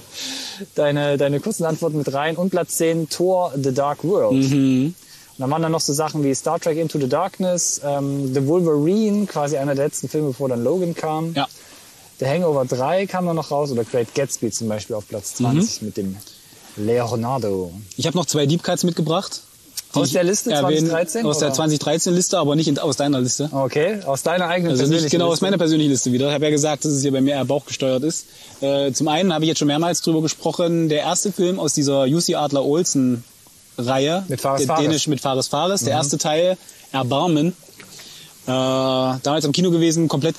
deine kurzen Antworten mit rein. Und Platz 10, Thor, The Dark World. Und dann waren da noch so Sachen wie Star Trek Into the Darkness, The Wolverine, quasi einer der letzten Filme, bevor dann Logan kam. Ja. The Hangover 3 kam dann noch raus, oder Great Gatsby zum Beispiel auf Platz 20 mit dem Leonardo. Ich habe noch 2 Deep Cuts mitgebracht. Aus der Liste 2013? Aus der 2013-Liste, aber nicht aus deiner Liste. Okay, aus deiner eigenen persönlichen Liste. Also nicht genau aus meiner persönlichen Liste wieder. Ich habe ja gesagt, dass es hier bei mir eher bauchgesteuert ist. Zum einen habe ich jetzt schon mehrmals drüber gesprochen, der erste Film aus dieser Jussi Adler-Olsen-Reihe. Mit Fares Dänisch mit Fares Fares. Der erste Teil, Erbarmen. Damals im Kino gewesen, komplett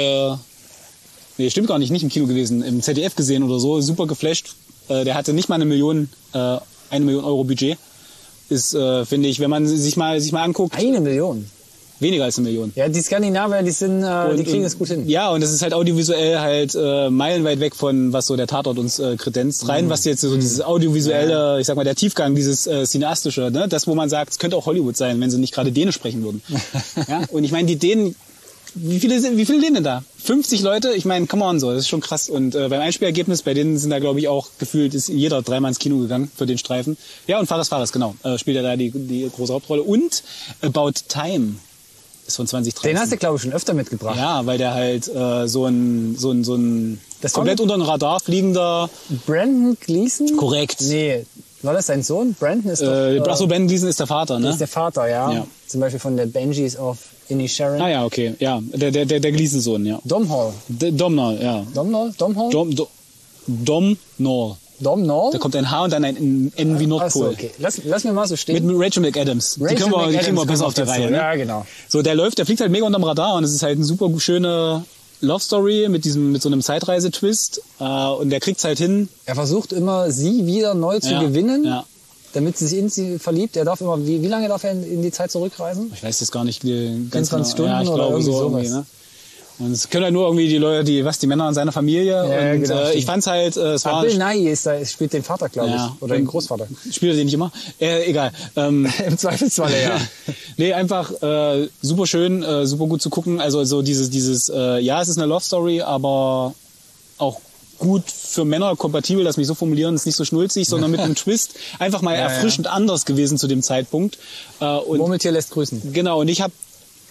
nee, stimmt gar nicht im Kino gewesen, im ZDF gesehen oder so, super geflasht. Der hatte nicht mal 1 Million Euro Budget. Ist, finde ich, wenn man sich mal anguckt. 1 Million? Weniger als 1 Million. Ja, die Skandinavier, die kriegen es gut hin. Ja, und das ist halt audiovisuell halt meilenweit weg von, was so der Tatort uns kredenzt. Rein, was jetzt so dieses audiovisuelle, ich sag mal, der Tiefgang, dieses cineastische, ne? Das, wo man sagt, es könnte auch Hollywood sein, wenn sie nicht gerade Dänisch sprechen würden. Ja? Und ich meine, die Dänen, wie viele Dänen denn da? 50 Leute? Ich meine, come on, so, das ist schon krass. Und beim Einspielergebnis, bei denen sind da, glaube ich, auch gefühlt, ist jeder 3-mal ins Kino gegangen für den Streifen. Ja, und Fares, genau, spielt ja da die große Hauptrolle. Und About Time ist von 2013. Den hast du, glaube ich, schon öfter mitgebracht. Ja, weil der halt so ein komplett unter den Radar fliegender... Brandon Gleeson? Korrekt. Nee, war das sein Sohn? Brandon ist doch... Achso, Brandon Gleeson ist der Vater, ne? Das ist der Vater, ja. Zum Beispiel von der Banshees of Inisherin. Ah ja, okay. Ja, der Gleeson-Sohn, ja. Domhnall. Domhnall, ja. Domhnall? Domhnall? Da kommt ein H und dann ein N wie Nordpol. Achso, okay. Lass mir mal so stehen. Mit Rachel McAdams. Die kriegen wir besser auf die Reihe. Ne? Ja, genau. So, der fliegt halt mega unterm Radar und es ist halt eine super schöne Love Story mit so einem Zeitreise-Twist. Und der kriegt's halt hin. Er versucht immer, sie wieder neu zu gewinnen. Ja. Damit sie sich in sie verliebt. Er darf immer, wie lange darf er in die Zeit zurückreisen? Ich weiß das gar nicht ganz 24 Stunden ja, ich oder irgendwie so sowas. Ne? Und es können halt nur irgendwie die Leute, die Männer in seiner Familie. Ja, und genau, ich fand's halt, es war... Bill Nighy spielt den Vater, glaube ich. Oder den Großvater. Spielt er den nicht immer? Egal. Im Zweifelsfall, ja. Nee, einfach super schön, super gut zu gucken. Also so dieses ja, es ist eine Love Story, aber auch gut für Männer kompatibel, lass mich so formulieren, ist nicht so schnulzig, sondern mit einem Twist. Einfach mal erfrischend anders gewesen zu dem Zeitpunkt. Und Murmeltier lässt grüßen. Genau, und ich habe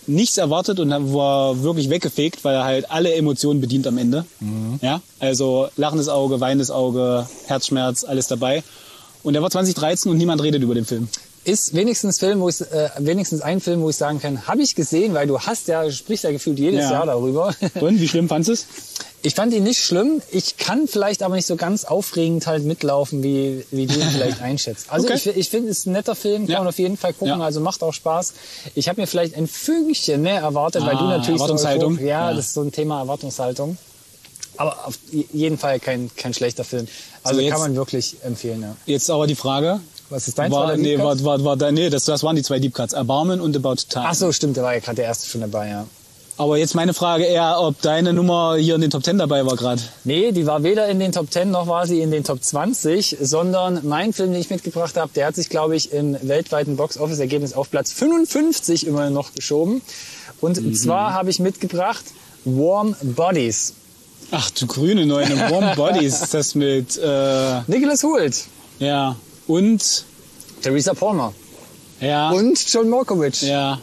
nichts erwartet und war wirklich weggefegt, weil er halt alle Emotionen bedient am Ende. Ja, also lachendes Auge, weinendes Auge, Herzschmerz, alles dabei. Und der war 2013 und niemand redet über den Film. Ist wenigstens ein Film, wo ich sagen kann, habe ich gesehen, weil du sprichst ja gefühlt jedes Jahr darüber. Und wie schlimm fandest du es? Ich fand ihn nicht schlimm. Ich kann vielleicht aber nicht so ganz aufregend halt mitlaufen, wie du ihn vielleicht einschätzt. Also Okay. ich finde, es ist ein netter Film, kann man auf jeden Fall gucken, also macht auch Spaß. Ich habe mir vielleicht ein Fünkchen mehr erwartet, weil du natürlich Erwartungshaltung. Das ist so ein Thema Erwartungshaltung. Aber auf jeden Fall kein schlechter Film. Also So, kann man wirklich empfehlen, ja. Jetzt aber die Frage. Was ist dein Das waren die zwei Deep Cuts. Erbarmen und About Time. Ach so, stimmt, da war ja gerade der erste schon dabei, ja. Aber jetzt meine Frage eher, ob deine Nummer hier in den Top 10 dabei war gerade. Nee, die war weder in den Top 10 noch war sie in den Top 20, sondern mein Film, den ich mitgebracht habe, der hat sich, glaube ich, im weltweiten Box-Office-Ergebnis auf Platz 55 immer noch geschoben. Und zwar habe ich mitgebracht Warm Bodies. Ach du grüne Neune, Warm Bodies. Ist das mit... Nicholas Hoult. Ja. Und... Teresa Palmer. Ja. Und John Malkovich. Ja.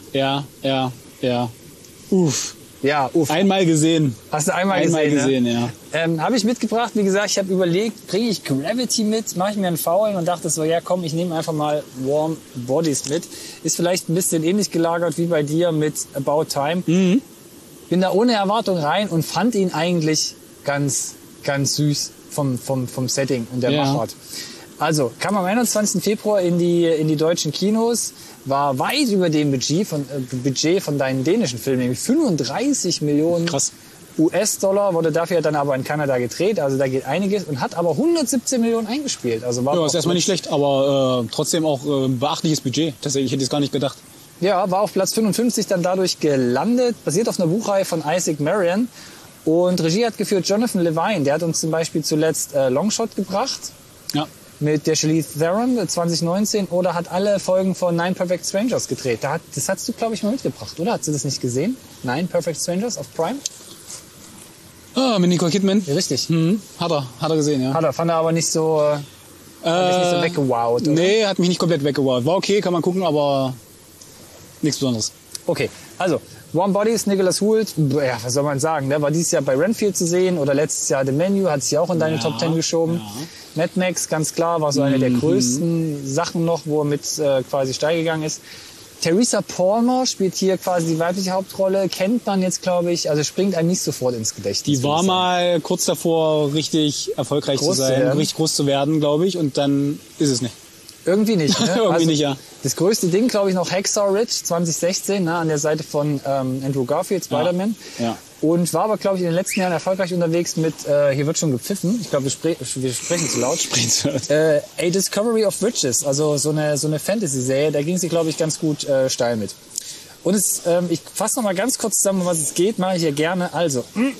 Uff. Ja, uff. Einmal gesehen. Hast du einmal gesehen, ja. Habe ich mitgebracht, wie gesagt, ich habe überlegt, bringe ich Gravity mit, mache ich mir einen Faulen und dachte so, ja komm, ich nehme einfach mal Warm Bodies mit. Ist vielleicht ein bisschen ähnlich gelagert wie bei dir mit About Time. Bin da ohne Erwartung rein und fand ihn eigentlich ganz süß vom Setting und der Machart. Also, kam am 21. Februar in die deutschen Kinos, war weit über dem Budget von deinen dänischen Filmen, nämlich 35 Millionen US-Dollar, wurde dafür dann aber in Kanada gedreht, also da geht einiges und hat aber 117 Millionen eingespielt. Also war ist erstmal nicht schlecht, aber trotzdem auch beachtliches Budget. Tatsächlich, ich hätte es gar nicht gedacht. Ja, war auf Platz 55 dann dadurch gelandet, basiert auf einer Buchreihe von Isaac Marion und Regie hat geführt Jonathan Levine, der hat uns zum Beispiel zuletzt Longshot gebracht. Ja. Mit der Charlize Theron 2019 oder hat alle Folgen von Nine Perfect Strangers gedreht. Das hast du, glaube ich, mal mitgebracht, oder? Hast du das nicht gesehen? Nine Perfect Strangers auf Prime? Ah, mit Nicole Kidman. Ja, richtig. Hat er gesehen, ja. Fand er aber nicht so, hat mich nicht so weggewowt, oder? Nee, hat mich nicht komplett weggewowt. War okay, kann man gucken, aber nichts Besonderes. Okay, also Warm Bodies, Nicholas Hoult, ja, was soll man sagen, der war dieses Jahr bei Renfield zu sehen oder letztes Jahr The Menu, hat sich auch in deine Top 10 geschoben. Ja. Mad Max, ganz klar, war so eine der größten Sachen noch, wo er mit quasi steil gegangen ist. Teresa Palmer spielt hier quasi die weibliche Hauptrolle, kennt man jetzt, glaube ich, also springt einem nicht sofort ins Gedächtnis. Die war mal kurz davor, richtig erfolgreich zu sein, richtig groß zu werden, glaube ich, und dann ist es nicht. Irgendwie nicht, ne? Irgendwie nicht, ja. Das größte Ding, glaube ich, noch Hacksaw Ridge 2016, ne, an der Seite von Andrew Garfield, Spider-Man. Ja. Und war aber, glaube ich, in den letzten Jahren erfolgreich unterwegs mit, hier wird schon gepfiffen, ich glaube, wir sprechen zu laut. A Discovery of Witches, also so eine Fantasy-Serie, da ging sie, glaube ich, ganz gut steil mit. Und ich fasse noch mal ganz kurz zusammen, um was es geht, mache ich hier gerne. Also,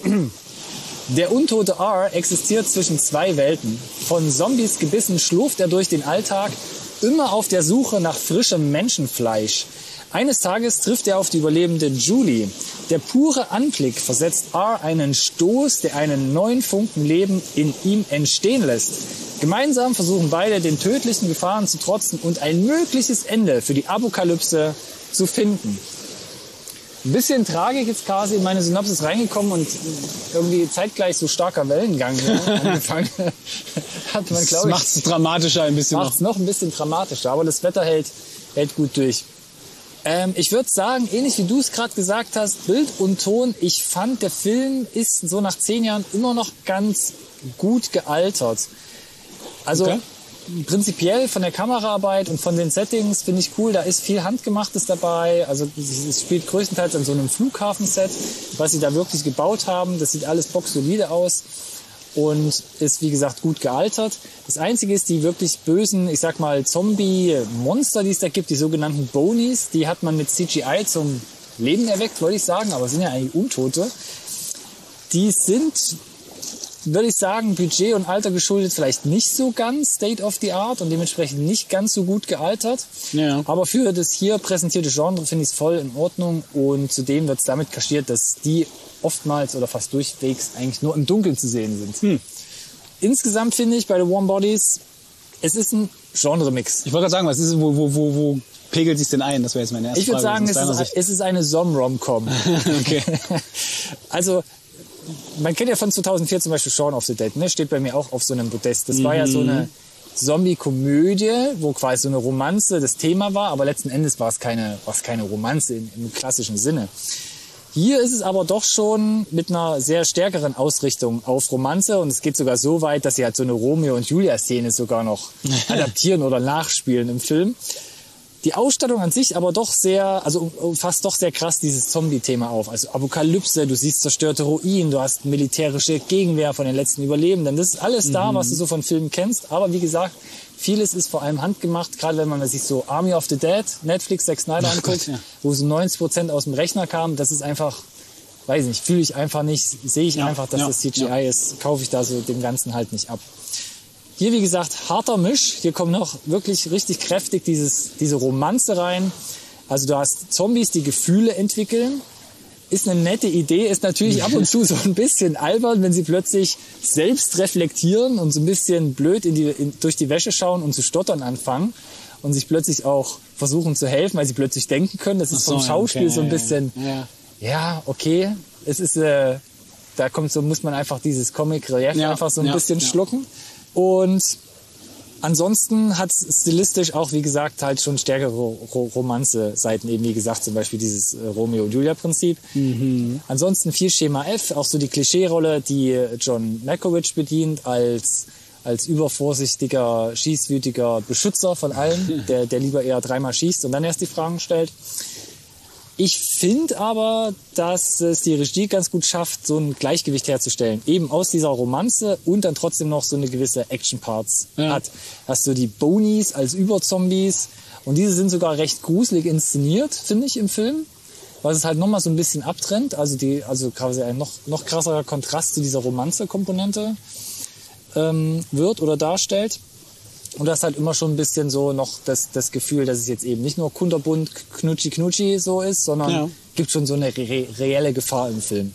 der untote R existiert zwischen zwei Welten. Von Zombies gebissen schlurft er durch den Alltag, immer auf der Suche nach frischem Menschenfleisch. Eines Tages trifft er auf die überlebende Julie. Der pure Anblick versetzt R einen Stoß, der einen neuen Funken Leben in ihm entstehen lässt. Gemeinsam versuchen beide, den tödlichen Gefahren zu trotzen und ein mögliches Ende für die Apokalypse zu finden. Ein bisschen Tragik jetzt quasi in meine Synopsis reingekommen und irgendwie zeitgleich so starker Wellengang angefangen. Hat man, glaube ich, macht's dramatischer ein bisschen. Macht's noch ein bisschen dramatischer, aber das Wetter hält gut durch. Ich würde sagen, ähnlich wie du es gerade gesagt hast, Bild und Ton, ich fand, der Film ist so nach 10 Jahren immer noch ganz gut gealtert. Also prinzipiell von der Kameraarbeit und von den Settings finde ich cool, da ist viel Handgemachtes dabei. Also es spielt größtenteils an so einem Flughafenset, was sie da wirklich gebaut haben. Das sieht alles boxsolide aus und ist, wie gesagt, gut gealtert. Das Einzige ist, die wirklich bösen, ich sag mal, Zombie-Monster, die es da gibt, die sogenannten Bonies, die hat man mit CGI zum Leben erweckt, wollte ich sagen, aber sind ja eigentlich Untote. Die sind, würde ich sagen, Budget und Alter geschuldet vielleicht nicht so ganz State of the Art und dementsprechend nicht ganz so gut gealtert. Ja. Aber für das hier präsentierte Genre finde ich es voll in Ordnung und zudem wird es damit kaschiert, dass die oftmals oder fast durchwegs eigentlich nur im Dunkeln zu sehen sind. Insgesamt finde ich bei The Warm Bodies, es ist ein Genre-Mix. Ich wollte gerade sagen, was ist wo pegelt sich denn ein? Das wäre jetzt meine erste Ich würde Frage. sagen, es ist eine Som-Rom-Com. Okay. Also, man kennt ja von 2004 zum Beispiel Shaun of the Dead, ne? Steht bei mir auch auf so einem Podest. Das war ja so eine Zombie-Komödie, wo quasi so eine Romanze das Thema war, aber letzten Endes war es keine Romanze im klassischen Sinne. Hier ist es aber doch schon mit einer sehr stärkeren Ausrichtung auf Romanze und es geht sogar so weit, dass sie halt so eine Romeo- und Julia-Szene sogar noch adaptieren oder nachspielen im Film. Die Ausstattung an sich aber doch fasst doch sehr krass dieses Zombie-Thema auf. Also Apokalypse, du siehst zerstörte Ruinen, du hast militärische Gegenwehr von den letzten Überlebenden. Das ist alles da, was du so von Filmen kennst. Aber wie gesagt, vieles ist vor allem handgemacht, gerade wenn man sich so Army of the Dead, Netflix, Zack Snyder anguckt, wo so 90% aus dem Rechner kam. Das ist einfach, weiß ich nicht, fühle ich einfach nicht, sehe ich einfach, dass das CGI ist, kaufe ich da so dem Ganzen halt nicht ab. Hier, wie gesagt, harter Misch. Hier kommt noch wirklich richtig kräftig diese Romanze rein. Also du hast Zombies, die Gefühle entwickeln. Ist eine nette Idee. Ist natürlich ab und zu so ein bisschen albern, wenn sie plötzlich selbst reflektieren und so ein bisschen blöd durch die Wäsche schauen und zu stottern anfangen. Und sich plötzlich auch versuchen zu helfen, weil sie plötzlich denken können. Das ist vom Schauspiel so ein bisschen, okay. Es ist, muss man einfach dieses Comic-Relief einfach so ein bisschen schlucken. Und ansonsten hat es stilistisch auch, wie gesagt, halt schon stärkere Romanze-Seiten, eben wie gesagt, zum Beispiel dieses Romeo und Julia-Prinzip. Ansonsten viel Schema F, auch so die Klischee-Rolle, die John Malkovich bedient als übervorsichtiger, schießwütiger Beschützer von allen, der lieber eher dreimal schießt und dann erst die Fragen stellt. Ich finde aber, dass es die Regie ganz gut schafft, so ein Gleichgewicht herzustellen. Eben aus dieser Romanze und dann trotzdem noch so eine gewisse Action-Parts hat. Hast du die Bonies als Überzombies und diese sind sogar recht gruselig inszeniert, finde ich, im Film. Was es halt nochmal so ein bisschen abtrennt. Also quasi ein noch krasserer Kontrast zu dieser Romanze-Komponente wird oder darstellt. Und das halt immer schon ein bisschen so noch das Gefühl, dass es jetzt eben nicht nur kunterbunt knutschi so ist, sondern gibt schon so eine reelle Gefahr im Film.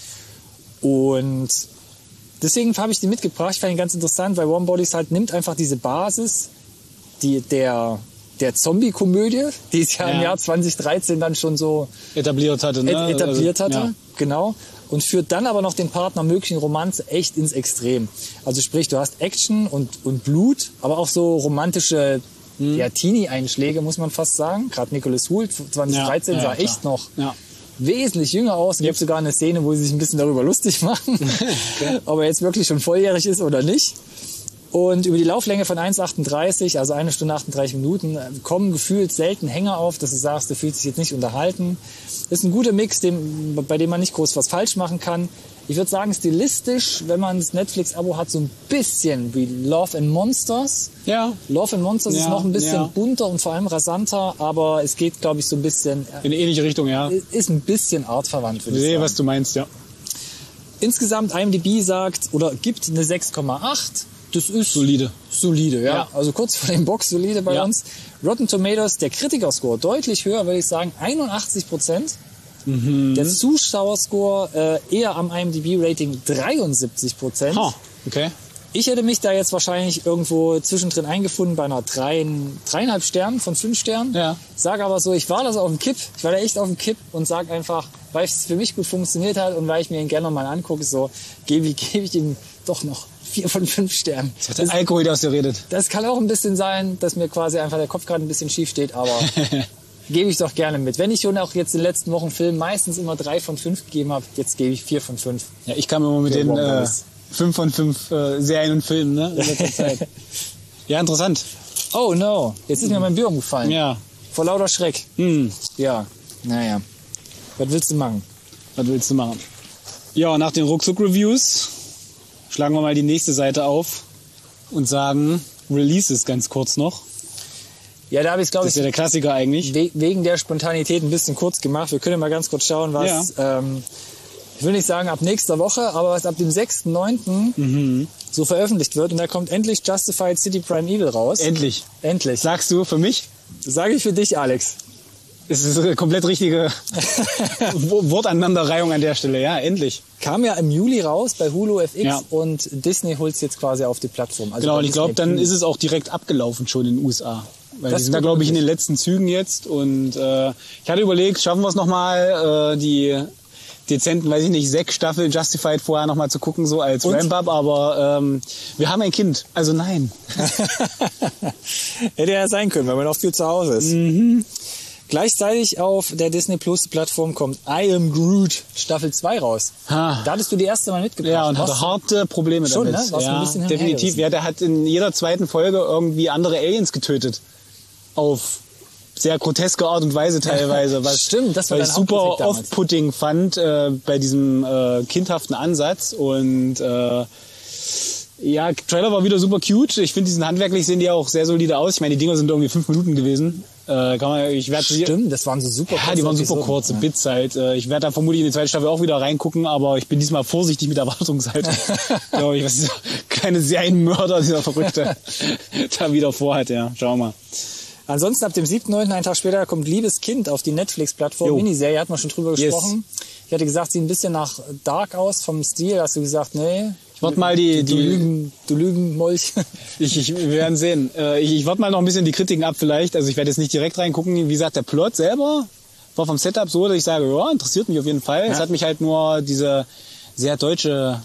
Und deswegen habe ich die mitgebracht. Ich fand ihn ganz interessant, weil Warm Bodies halt nimmt einfach diese Basis der Zombie-Komödie, die es ja im Jahr 2013 dann schon so etabliert hatte. Genau. Und führt dann aber noch den Partner möglichen Romanze echt ins Extrem. Also sprich, du hast Action und Blut, aber auch so romantische Teenie-Einschläge, muss man fast sagen. Gerade Nicholas Hoult 2013 sah echt noch wesentlich jünger aus. Es gibt sogar eine Szene, wo sie sich ein bisschen darüber lustig machen, ob er jetzt wirklich schon volljährig ist oder nicht. Und über die Lauflänge von 1,38, also 1 Stunde 38 Minuten, kommen gefühlt selten Hänger auf, dass du sagst, du fühlst dich jetzt nicht unterhalten. Das ist ein guter Mix, bei dem man nicht groß was falsch machen kann. Ich würde sagen, stilistisch, wenn man das Netflix-Abo hat, so ein bisschen wie Love and Monsters. Ja. Love and Monsters ist noch ein bisschen bunter und vor allem rasanter, aber es geht, glaube ich, so ein bisschen... In eine ähnliche Richtung, Ist ein bisschen artverwandt, würde ich sagen. Ich sehe, was du meinst, Insgesamt IMDb gibt eine 6,8. Das ist solide, ja. Also kurz vor dem Box solide bei uns. Rotten Tomatoes, der Kritikerscore deutlich höher, würde ich sagen, 81%. Der Zuschauerscore eher am IMDb-Rating 73%. Okay. Ich hätte mich da jetzt wahrscheinlich irgendwo zwischendrin eingefunden bei einer 3,5 Sternen von 5 Sternen. Ja. Sage aber so, ich war da echt auf dem Kipp und sag einfach, weil es für mich gut funktioniert hat und weil ich mir ihn gerne nochmal angucke, so gebe ich ihm doch noch 4 von 5 Sternen. Das ist der Alkohol, der aus dir redet. Das kann auch ein bisschen sein, dass mir quasi einfach der Kopf gerade ein bisschen schief steht, aber gebe ich doch gerne mit. Wenn ich schon auch jetzt in den letzten Wochen Film meistens immer 3 von 5 gegeben habe, jetzt gebe ich 4 von 5. Ja, ich kam immer mit den 5 von 5 Serien und Filmen, ne? In letzter Zeit. Ja, interessant. Oh no, jetzt ist mir mein Bier umgefallen. Ja. Vor lauter Schreck. Ja, naja. Was willst du machen? Ja, nach den Ruckzuck-Reviews schlagen wir mal die nächste Seite auf und sagen Releases ganz kurz noch. Ja, da habe ich, glaube ich... Das ist ja der Klassiker eigentlich. Wegen der Spontanität ein bisschen kurz gemacht. Wir können mal ganz kurz schauen, was... ich will nicht sagen ab nächster Woche, aber was ab dem 6.9. So veröffentlicht wird. Und da kommt endlich Justified City Prime Evil raus. Endlich. Sagst du für mich? Das sage ich für dich, Alex. Es ist eine komplett richtige Wortaneinanderreihung an der Stelle. Ja, endlich. Kam ja im Juli raus bei Hulu FX und Disney holt es jetzt quasi auf die Plattform. Also genau, und ich glaube, dann ist es auch direkt abgelaufen schon in den USA. Weil die sind da, glaube ich, in den letzten Zügen jetzt. Und ich hatte überlegt, schaffen wir es nochmal, die dezenten, weiß ich nicht, 6 Staffeln Justified vorher nochmal zu gucken, so als Ramp-Up. Aber wir haben ein Kind, also nein. Hätte ja sein können, weil man auch viel zu Hause ist. Mhm. Gleichzeitig auf der Disney Plus Plattform kommt I Am Groot Staffel 2 raus. Da hattest du die erste Mal mitgebracht. Ja, und hatte harte Probleme schon, damit. Ne? Warst ja, ein bisschen definitiv. Ja, der hat in jeder zweiten Folge irgendwie andere Aliens getötet. Auf sehr groteske Art und Weise teilweise. Was, stimmt, das war ich super off-putting fand bei diesem kindhaften Ansatz. Und ja, Trailer war wieder super cute. Ich finde, diesen handwerklich sehen die auch sehr solide aus. Ich meine, die Dinger sind irgendwie 5 Minuten gewesen. Stimmt, das waren so super kurze. Ja, die waren super kurze Bits halt. Ich werde da vermutlich in die zweite Staffel auch wieder reingucken, aber ich bin diesmal vorsichtig mit Erwartungshaltung. Glaube ich, was dieser kleine Serienmörder, dieser Verrückte, da wieder vorhat. Ja, schauen wir mal. Ansonsten ab dem 7.9., einen Tag später, kommt Liebes Kind auf die Netflix-Plattform. Miniserie, hatten wir schon drüber gesprochen. Ich hatte gesagt, sieht ein bisschen nach Dark aus vom Stil. Hast du gesagt, nee. Ich warte mal Du Lügenmolch. Wir werden sehen. Ich warte mal noch ein bisschen die Kritiken ab vielleicht. Also ich werde jetzt nicht direkt reingucken. Wie gesagt, der Plot selber war vom Setup so, dass ich sage, ja, interessiert mich auf jeden Fall. Es hat mich halt nur diese sehr deutsche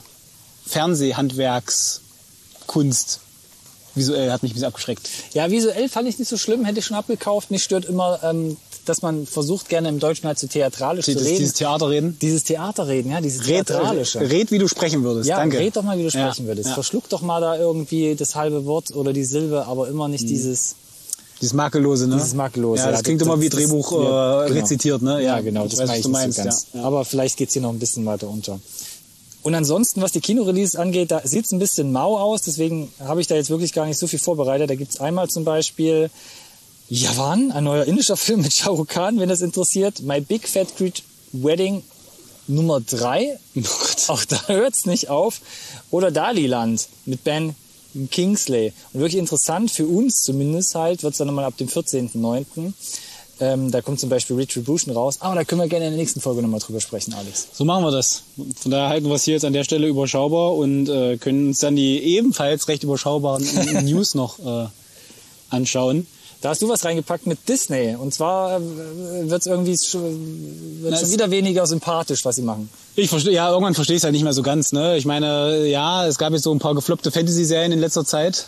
Fernsehhandwerkskunst visuell hat mich ein bisschen abgeschreckt. Ja, visuell fand ich nicht so schlimm, hätte ich schon abgekauft. Mich stört immer, dass man versucht, gerne im Deutschen halt so theatralisch zu reden. Dieses Theaterreden? Dieses Theaterreden, ja, dieses theatralische. Red, wie du sprechen würdest. Ja, danke. Red doch mal, wie du sprechen würdest. Ja. Verschluck doch mal da irgendwie das halbe Wort oder die Silbe, aber immer nicht dieses Makellose, ne? Dieses Makellose. Ja, das klingt immer wie Drehbuch genau. rezitiert, ne? Ja, genau, das meine ich nicht so ganz. Ja. Aber vielleicht geht's hier noch ein bisschen weiter unter. Und ansonsten, was die Kinoreleases angeht, da sieht's ein bisschen mau aus, deswegen habe ich da jetzt wirklich gar nicht so viel vorbereitet. Da gibt's einmal zum Beispiel Javan, ein neuer indischer Film mit Shah Rukh Khan, wenn das interessiert. My Big Fat Greek Wedding Nummer 3. Auch da hört's nicht auf. Oder Daliland mit Ben Kingsley. Und wirklich interessant für uns zumindest halt, wird's dann nochmal ab dem 14.9. Da kommt zum Beispiel Retribution raus. Aber da können wir gerne in der nächsten Folge nochmal drüber sprechen, Alex. So machen wir das. Von daher halten wir es hier jetzt an der Stelle überschaubar und können uns dann die ebenfalls recht überschaubaren News noch anschauen. Da hast du was reingepackt mit Disney. Und zwar wird's irgendwie schon wieder weniger sympathisch, was sie machen. Ich verstehe, ja, irgendwann verstehe ich es halt nicht mehr so ganz. Ne? Ich meine, ja, es gab jetzt so ein paar gefloppte Fantasy-Serien in letzter Zeit.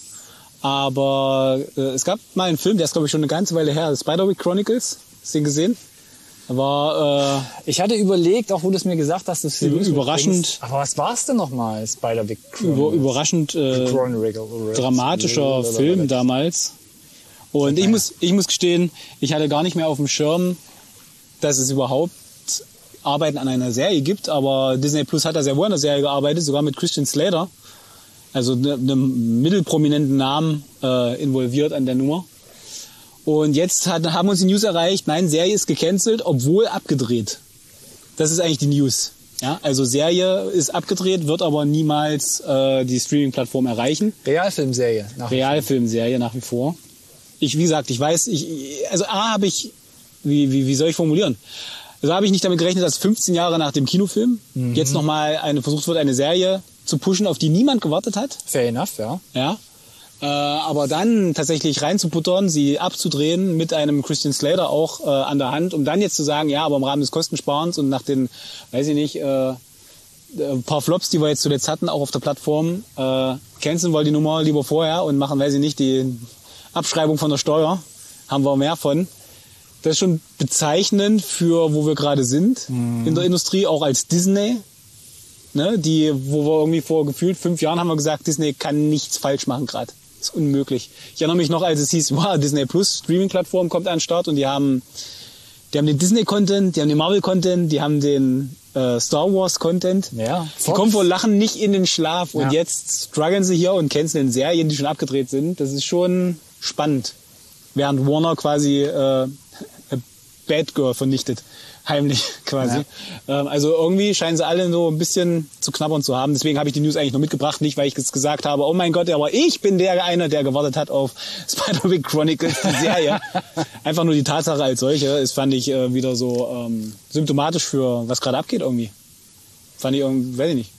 Aber es gab mal einen Film, der ist glaube ich schon eine ganze Weile her, Spiderwick Chronicles. Hast du den gesehen? Ich hatte überlegt, auch wo du es mir gesagt hast, dass du überraschend. Aber was war es denn nochmal, Spiderwick Chronicles? Überraschend dramatischer Film damals. Und ich muss gestehen, ich hatte gar nicht mehr auf dem Schirm, dass es überhaupt Arbeiten an einer Serie gibt. Aber Disney Plus hat da sehr wohl an der Serie gearbeitet, sogar mit Christian Slater. Also einem mittelprominenten Namen involviert an der Nummer. Und jetzt haben uns die News erreicht, nein, Serie ist gecancelt, obwohl abgedreht. Das ist eigentlich die News. Ja, also Serie ist abgedreht, wird aber niemals die Streaming-Plattform erreichen. Realfilmserie nach wie vor. Wie gesagt, ich weiß, wie soll ich formulieren? Also habe ich nicht damit gerechnet, dass 15 Jahre nach dem Kinofilm jetzt nochmal versucht wird, eine Serie zu pushen, auf die niemand gewartet hat. Fair enough, ja. Ja. Aber dann tatsächlich reinzuputtern, sie abzudrehen mit einem Christian Slater auch an der Hand, um dann jetzt zu sagen, ja, aber im Rahmen des Kostensparens und nach den, weiß ich nicht, ein paar Flops, die wir jetzt zuletzt hatten, auch auf der Plattform, canceln wir die Nummer lieber vorher und machen, weiß ich nicht, die Abschreibung von der Steuer, haben wir mehr von. Das ist schon bezeichnend für, wo wir gerade sind in der Industrie, auch als Disney. Ne, wo wir irgendwie vor gefühlt 5 Jahren haben wir gesagt, Disney kann nichts falsch machen gerade. Ist unmöglich. Ich erinnere mich noch, als es hieß, wow, Disney Plus Streaming-Plattform kommt an den Start und die haben den Disney-Content, die haben den Marvel-Content, die haben den Star Wars-Content. Ja, die kommen vor Lachen nicht in den Schlaf und jetzt strugglen sie hier und canceln Serien, die schon abgedreht sind. Das ist schon spannend. Während Warner quasi Bad Girl vernichtet. Heimlich quasi. Ja. Also irgendwie scheinen sie alle so ein bisschen zu knabbern zu haben. Deswegen habe ich die News eigentlich noch mitgebracht. Nicht, weil ich jetzt gesagt habe, oh mein Gott, aber ich bin der gewartet hat auf Spider-Man Chronicles, die Serie. Einfach nur die Tatsache als solche. Das fand ich wieder so symptomatisch für was gerade abgeht irgendwie. Fand ich irgendwie, weiß ich nicht.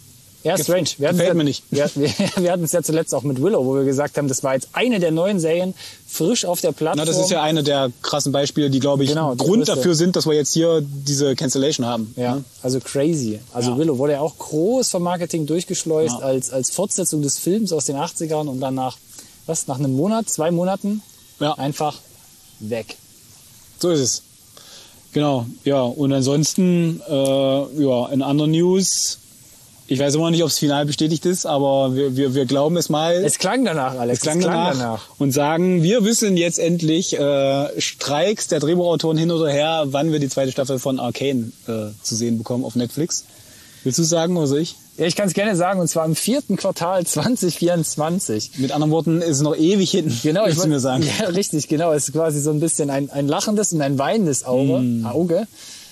Ja, strange. Gefällt mir nicht. Wir hatten es ja zuletzt auch mit Willow, wo wir gesagt haben, das war jetzt eine der neuen Serien, frisch auf der Plattform. Na, das ist ja eine der krassen Beispiele, die, glaube ich, Grund dafür sind, dass wir jetzt hier diese Cancellation haben. Ja, also crazy. Also Willow wurde ja auch groß vom Marketing durchgeschleust als Fortsetzung des Films aus den 80ern und dann nach einem Monat, 2 Monaten einfach weg. So ist es. Genau, ja. Und ansonsten, in anderen News, ich weiß immer nicht, ob es final bestätigt ist, aber wir glauben es mal. Es klang danach, Alex. Es klang danach. Und sagen, wir wissen jetzt endlich Streiks der Drehbuchautoren hin oder her, wann wir die zweite Staffel von Arcane zu sehen bekommen auf Netflix. Willst du sagen oder soll ich? Ja, ich kann es gerne sagen, und zwar im 4. Quartal 2024. Mit anderen Worten, ist es noch ewig hinten, genau, willst du mir sagen. Ja, richtig, genau. Es ist quasi so ein bisschen ein lachendes und ein weinendes Auge,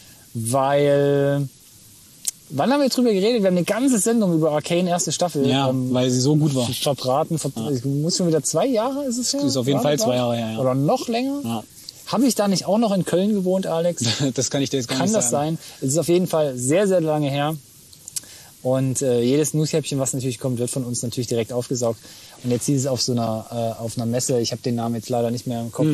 weil... Wann haben wir drüber geredet? Wir haben eine ganze Sendung über Arcane erste Staffel. Ja, weil sie so gut war. Verbraten. Muss schon wieder 2 Jahre, ist es ja? Ist auf jeden Fall 2 Jahre, ja. Oder noch länger? Ja. Habe ich da nicht auch noch in Köln gewohnt, Alex? Das kann ich dir jetzt gar nicht sagen. Kann das sein? Es ist auf jeden Fall sehr, sehr lange her. Und jedes Newshäppchen, was natürlich kommt, wird von uns natürlich direkt aufgesaugt. Und jetzt hieß es auf einer Messe, ich habe den Namen jetzt leider nicht mehr im Kopf,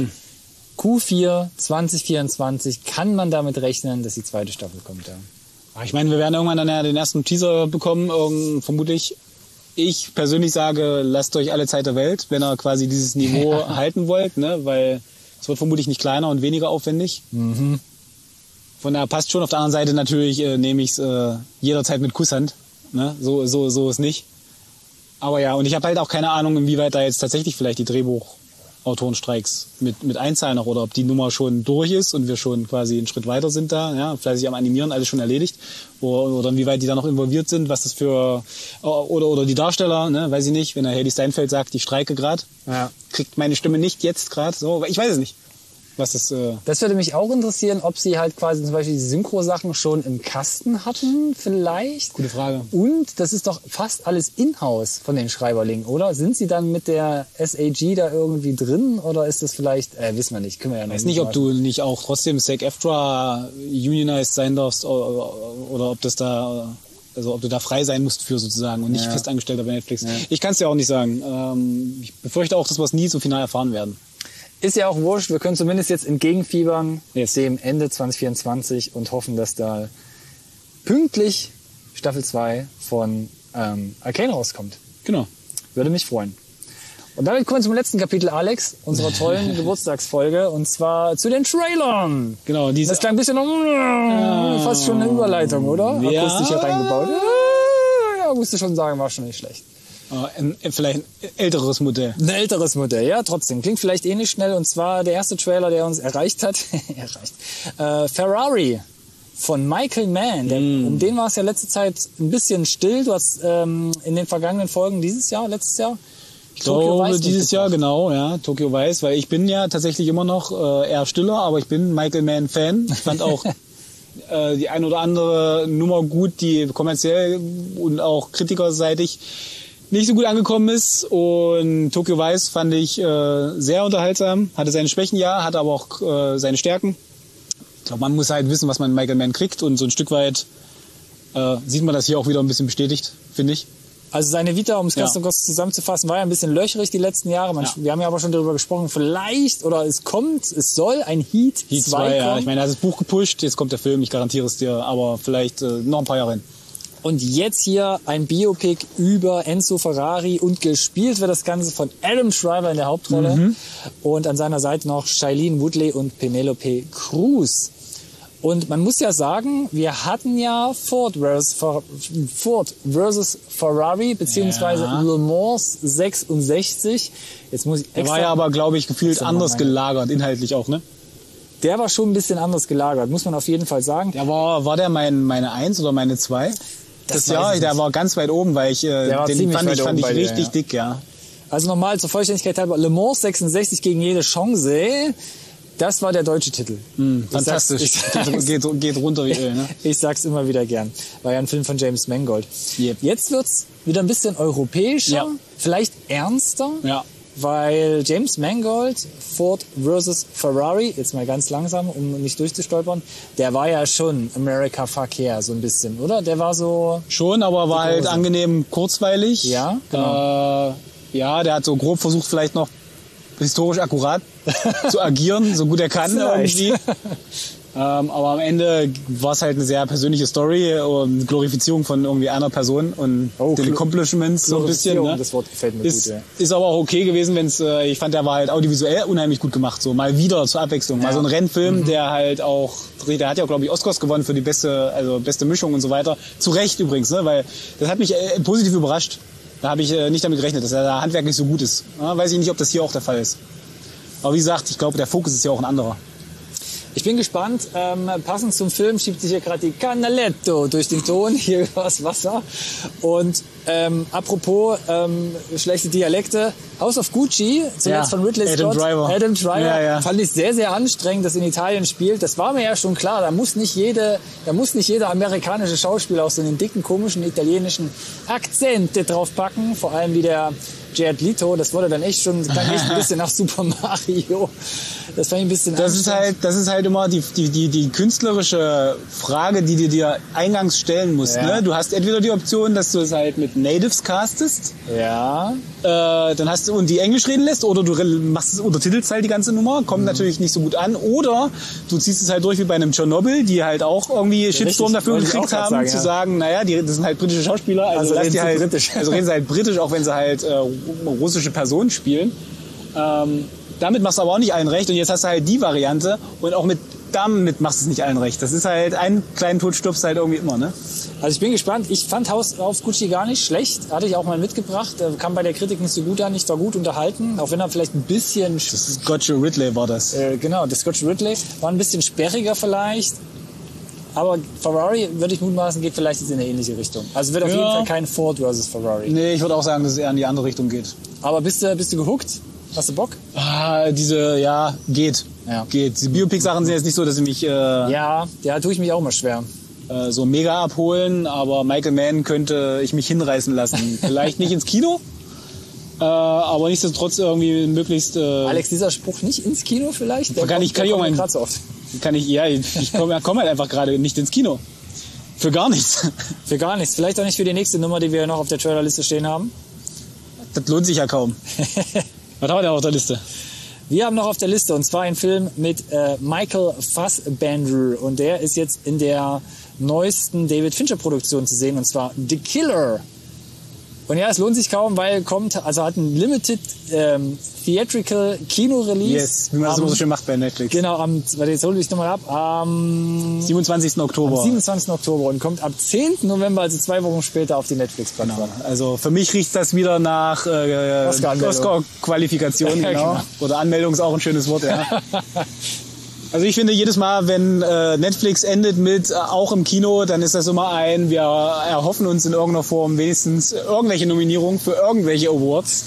Q4 2024 kann man damit rechnen, dass die zweite Staffel kommt. Ja. Ich meine, wir werden irgendwann dann ja den ersten Teaser bekommen, vermutlich. Ich persönlich sage, lasst euch alle Zeit der Welt, wenn ihr quasi dieses Niveau halten wollt, ne? Weil es wird vermutlich nicht kleiner und weniger aufwendig. Mhm. Von daher passt schon. Auf der anderen Seite natürlich nehme ich es jederzeit mit Kusshand. Ne? So ist nicht. Aber ja, und ich habe halt auch keine Ahnung, inwieweit da jetzt tatsächlich vielleicht die Drehbuchautorenstreiks mit einzahlen noch, oder ob die Nummer schon durch ist und wir schon quasi einen Schritt weiter sind da, ja, fleißig am Animieren, alles schon erledigt, oder inwieweit die da noch involviert sind, was das für, oder die Darsteller, ne, weiß ich nicht, wenn der Hailee Steinfeld sagt, ich streike gerade, kriegt meine Stimme nicht jetzt gerade, so, ich weiß es nicht. Was ist, das würde mich auch interessieren, ob sie halt quasi zum Beispiel die Synchro-Sachen schon im Kasten hatten, vielleicht. Gute Frage. Und das ist doch fast alles in-house von den Schreiberlingen, oder? Sind sie dann mit der SAG da irgendwie drin, oder ist das vielleicht, wissen wir nicht, können wir ja noch nicht. Ich weiß nicht, ob du nicht auch trotzdem SAG-AFTRA unionized sein darfst, oder ob das da, also ob du da frei sein musst für sozusagen und nicht festangestellter bei Netflix. Ja. Ich kann es dir auch nicht sagen. Ich befürchte auch, dass wir es nie so final erfahren werden. Ist ja auch wurscht, wir können zumindest jetzt entgegenfiebern dem Ende 2024 und hoffen, dass da pünktlich Staffel 2 von Arcane rauskommt. Genau. Würde mich freuen. Und damit kommen wir zum letzten Kapitel, Alex, unserer tollen Geburtstagsfolge, und zwar zu den Trailern. Genau. Das klang ein bisschen fast schon eine Überleitung, oder? Ja. Akustisch hier reingebaut. Ja, musst du schon sagen, war schon nicht schlecht. Vielleicht ein älteres Modell. Ein älteres Modell, ja, trotzdem. Klingt vielleicht ähnlich schnell. Und zwar der erste Trailer, der uns erreicht hat. Ferrari von Michael Mann. Um den war es ja letzte Zeit ein bisschen still. Du hast in den vergangenen Folgen letztes Jahr? Ich glaube, dieses Jahr, genau, ja, Tokyo Vice. Weil ich bin ja tatsächlich immer noch eher stiller, aber ich bin Michael Mann Fan. Ich fand auch die ein oder andere Nummer gut, die kommerziell und auch kritikerseitig nicht so gut angekommen ist, und Tokyo Vice fand ich sehr unterhaltsam, hatte seine Schwächen, hatte aber auch seine Stärken. Ich glaube, man muss halt wissen, was man in Michael Mann kriegt, und so ein Stück weit sieht man das hier auch wieder ein bisschen bestätigt, finde ich. Also seine Vita, um es ganz kurz zusammenzufassen, war ja ein bisschen löcherig die letzten Jahre. Wir haben ja aber schon darüber gesprochen, vielleicht, oder es soll ein Heat 2 kommen. Ja. Ich meine, er hat das Buch gepusht, jetzt kommt der Film, ich garantiere es dir, aber vielleicht noch ein paar Jahre hin. Und jetzt hier ein Biopic über Enzo Ferrari, und gespielt wird das Ganze von Adam Driver in der Hauptrolle. Mhm. Und an seiner Seite noch Shailene Woodley und Penelope Cruz. Und man muss ja sagen, wir hatten ja Ford versus Ferrari, beziehungsweise Le Mans 66. Jetzt muss ich extra, der war ja aber, glaube ich, gefühlt anders gelagert, inhaltlich auch, ne? Der war schon ein bisschen anders gelagert, muss man auf jeden Fall sagen. Der war der meine 1 oder meine 2? Das Jahr, der war ganz weit oben, weil den fand ich richtig dick, ja. Also nochmal zur Vollständigkeit halber, Le Mans 66 gegen jede Chance, das war der deutsche Titel. Fantastisch. Geht runter wie Öl, ne? Ich sag's immer wieder gern. War ja ein Film von James Mangold. Yep. Jetzt wird's wieder ein bisschen europäischer, vielleicht ernster. Ja. weil James Mangold, Ford versus Ferrari, jetzt mal ganz langsam, um nicht durchzustolpern, der war ja schon America Fuck Yeah, so ein bisschen, oder? Der war so... Schon, aber war halt angenehm kurzweilig. Ja, genau. Ja, der hat so grob versucht, vielleicht noch historisch akkurat zu agieren, so gut er kann irgendwie. Aber am Ende war es halt eine sehr persönliche Story und Glorifizierung von irgendwie einer Person und den Accomplishments so ein bisschen. Ne? Das Wort gefällt mir gut, ja. Ist aber auch okay gewesen, wenn's ich fand, der war halt audiovisuell unheimlich gut gemacht, so mal wieder zur Abwechslung. Mal so ein Rennfilm, der halt auch, der hat ja glaube ich Oscars gewonnen für die beste Mischung und so weiter. Zu Recht übrigens, ne? Weil das hat mich positiv überrascht. Da habe ich nicht damit gerechnet, dass er da handwerklich so gut ist. Ja, weiß ich nicht, ob das hier auch der Fall ist. Aber wie gesagt, ich glaube, der Fokus ist ja auch ein anderer. Ich bin gespannt. Passend zum Film schiebt sich hier gerade die Canaletto durch den Ton, hier übers Wasser. Und apropos schlechte Dialekte, House of Gucci, zuletzt von Ridley Scott. Adam Driver. Ja. Fand ich sehr, sehr anstrengend, das in Italien spielt. Das war mir ja schon klar. Da muss nicht jeder amerikanische Schauspieler auch so einen dicken, komischen italienischen Akzente draufpacken. Vor allem wie der Jared Leto, das wurde dann echt schon ein bisschen nach Super Mario. Das fand ich ein bisschen das ist halt immer die künstlerische Frage, die du dir eingangs stellen musst. Ja. Ne? Du hast entweder die Option, dass du es halt mit Natives castest. Ja. Dann hast du und die Englisch reden lässt, oder du machst es untertitelst halt die ganze Nummer, kommt natürlich nicht so gut an. Oder du ziehst es halt durch wie bei einem Tschernobyl, die halt auch irgendwie Shitstorm dafür gekriegt haben, zu sagen, naja, das sind halt britische Schauspieler, also reden sie halt britisch. Also reden sie halt britisch, auch wenn sie halt russische Personen spielen. Damit machst du aber auch nicht allen recht. Und jetzt hast du halt die Variante. Und auch damit machst du es nicht allen recht. Das ist halt, einen kleinen Tod stirbst halt irgendwie immer, ne? Also ich bin gespannt. Ich fand House of Gucci gar nicht schlecht. Hatte ich auch mal mitgebracht. Kam bei der Kritik nicht so gut an. Ich war gut unterhalten. Auch wenn er vielleicht ein bisschen... Das Scotch Ridley war das. Genau, das Scotch Ridley. War ein bisschen sperriger vielleicht. Aber Ferrari, würde ich mutmaßen, geht vielleicht jetzt in eine ähnliche Richtung. Also wird auf jeden Fall kein Ford versus Ferrari. Nee, ich würde auch sagen, dass es eher in die andere Richtung geht. Aber bist du gehuckt? Hast du Bock? Geht. Ja. Geht. Die Biopic-Sachen sind jetzt nicht so, dass sie mich... Ja, tue ich mich auch mal schwer. So mega abholen, aber Michael Mann könnte ich mich hinreißen lassen. Vielleicht nicht ins Kino, aber nichtsdestotrotz irgendwie möglichst... Alex, dieser Spruch nicht ins Kino vielleicht? Ich komme halt einfach gerade nicht ins Kino. Für gar nichts. Für gar nichts. Vielleicht auch nicht für die nächste Nummer, die wir noch auf der Trailerliste stehen haben. Das lohnt sich ja kaum. Was haben wir denn auf der Liste? Wir haben noch auf der Liste, und zwar einen Film mit Michael Fassbender. Und der ist jetzt in der neuesten David Fincher-Produktion zu sehen, und zwar The Killer. Und ja, es lohnt sich kaum, weil hat ein Limited Theatrical Kino-Release. Yes, wie man das immer so schön macht bei Netflix. Genau, jetzt hol ich nochmal ab. Am 27. Oktober. Am 27. Oktober und kommt ab 10. November, also 2 Wochen später, auf die Netflix-Plattform. Genau. Also für mich riecht das wieder nach Oscar-Qualifikation. Genau. Oder Anmeldung ist auch ein schönes Wort, ja. Also ich finde, jedes Mal, wenn Netflix endet mit auch im Kino, dann ist das immer wir erhoffen uns in irgendeiner Form wenigstens irgendwelche Nominierungen für irgendwelche Awards.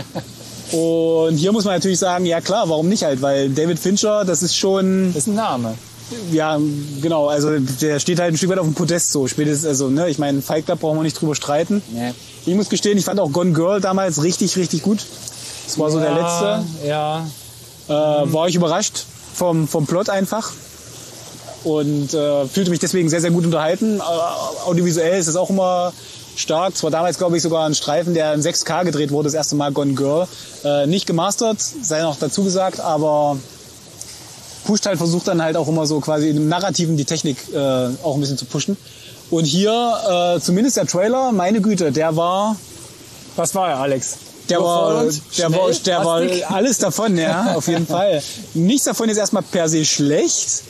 Und hier muss man natürlich sagen, ja klar, warum nicht halt, weil David Fincher, das ist schon... Das ist ein Name. Ja, genau, also der steht halt ein Stück weit auf dem Podest so. Spätestens, also, ne, ich meine, Fight Club brauchen wir nicht drüber streiten. Nee. Ich muss gestehen, ich fand auch Gone Girl damals richtig, richtig gut. Das war so der letzte. Ja. War ich überrascht vom Plot einfach. Und fühlte mich deswegen sehr, sehr gut unterhalten. Audiovisuell ist das auch immer stark. Es war damals, glaube ich, sogar ein Streifen, der in 6K gedreht wurde, das erste Mal Gone Girl. Nicht gemastert, sei noch dazu gesagt, aber pusht halt, versucht dann halt auch immer so quasi im Narrativen die Technik auch ein bisschen zu pushen. Und hier, zumindest der Trailer, meine Güte, der war... Was war er, Alex? Der war alles davon, ja, auf jeden Fall. Nichts davon ist erstmal per se schlecht.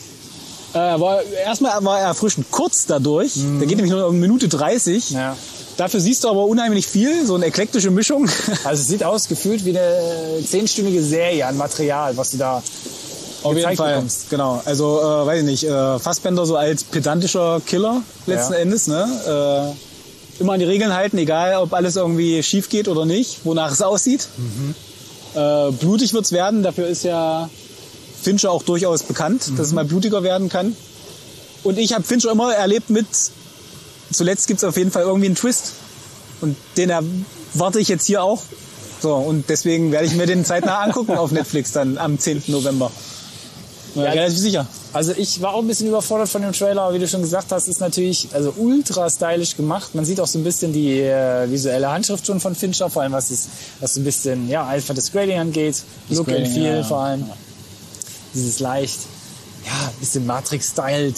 Erstmal war er erfrischend kurz dadurch. Der geht nämlich nur um Minute 30. Ja. Dafür siehst du aber unheimlich viel, so eine eklektische Mischung. Also es sieht aus, gefühlt wie eine 10-stündige Serie an Material, was du da auf jeden Fall bekommst. Genau. Also, weiß ich nicht, Fassbender so als pedantischer Killer letzten Endes, ne? Immer an die Regeln halten, egal ob alles irgendwie schief geht oder nicht, wonach es aussieht. Blutig wird's werden, dafür ist ja Fincher auch durchaus bekannt, dass es mal blutiger werden kann. Und ich habe Fincher immer erlebt zuletzt gibt's auf jeden Fall irgendwie einen Twist. Und den erwarte ich jetzt hier auch. So, und deswegen werde ich mir den zeitnah angucken auf Netflix dann am 10. November. Ja, relativ sicher. Also ich war auch ein bisschen überfordert von dem Trailer, aber wie du schon gesagt hast, ist natürlich also ultra stylisch gemacht. Man sieht auch so ein bisschen die visuelle Handschrift schon von Fincher, vor allem was so ein bisschen einfach das Grading angeht, Look and Feel vor allem. Ja. Dieses leicht, bisschen Matrix-styled,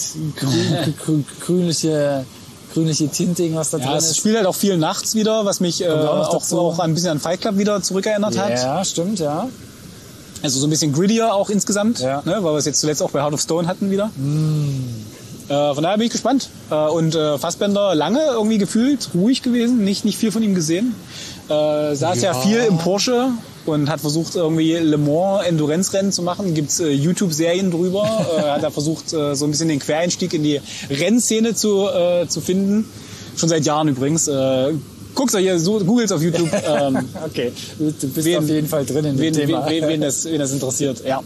grünliche Tinting, was da drin ist. Es spielt halt auch viel nachts wieder, was mich auch ein bisschen an Fight Club wieder zurückerinnert hat. Ja, stimmt, ja. Also so ein bisschen grittier auch insgesamt, ne, weil wir es jetzt zuletzt auch bei Heart of Stone hatten wieder. Von daher bin ich gespannt. Und Fassbender lange irgendwie gefühlt ruhig gewesen, nicht viel von ihm gesehen. Saß ja viel im Porsche und hat versucht irgendwie Le Mans Endurance-Rennen zu machen. Gibt's YouTube-Serien drüber. Hat er versucht so ein bisschen den Quereinstieg in die Rennszene zu finden. Schon seit Jahren übrigens. Guck's euch hier, googles auf YouTube. Okay, du bist auf jeden Fall drin in dem Thema. Wen das interessiert, ja.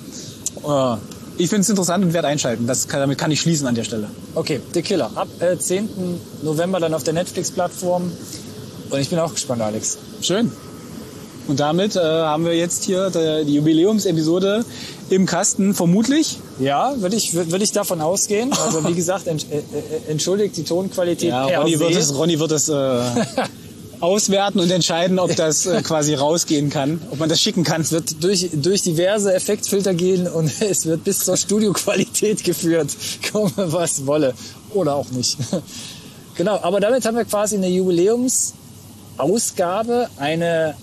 Ich finde es interessant und werde einschalten. Damit kann ich schließen an der Stelle. Okay, The Killer. Ab 10. November dann auf der Netflix-Plattform. Und ich bin auch gespannt, Alex. Schön. Und damit haben wir jetzt hier die Jubiläumsepisode im Kasten, vermutlich. Ja, würde ich davon ausgehen. Also wie gesagt, entschuldigt die Tonqualität. Ja, Ronny wird es auswerten und entscheiden, ob das quasi rausgehen kann, ob man das schicken kann. Es wird durch diverse Effektfilter gehen und es wird bis zur Studioqualität geführt. Komme was wolle. Oder auch nicht. Genau, aber damit haben wir quasi eine Jubiläumsausgabe, eine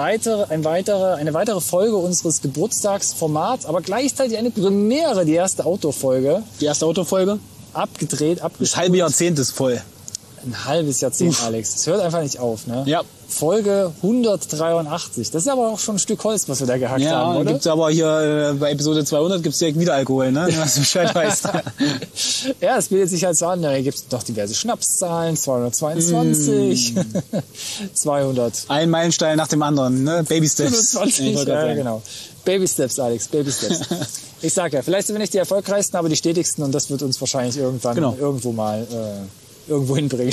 weitere Folge unseres Geburtstagsformats, aber gleichzeitig eine Premiere, die erste Outdoor-Folge. Abgedreht. Das halbe Jahrzehnt ist voll. Ein halbes Jahrzehnt, Alex. Es hört einfach nicht auf, ne? Ja. Folge 183. Das ist aber auch schon ein Stück Holz, was wir da gehackt haben, oder? Ja, gibt's aber hier bei Episode 200 gibt's direkt wieder Alkohol, ne? Was du Bescheid weißt. Ja, es bietet sich halt so an. Da gibt's doch diverse Schnapszahlen. 222. 200. Ein Meilenstein nach dem anderen, ne? Baby Steps. 25. Ja, genau. Baby Steps, Alex. Baby Steps. Ich sag ja, vielleicht sind wir nicht die erfolgreichsten, aber die stetigsten und das wird uns wahrscheinlich irgendwann irgendwo mal irgendwo hinbringen.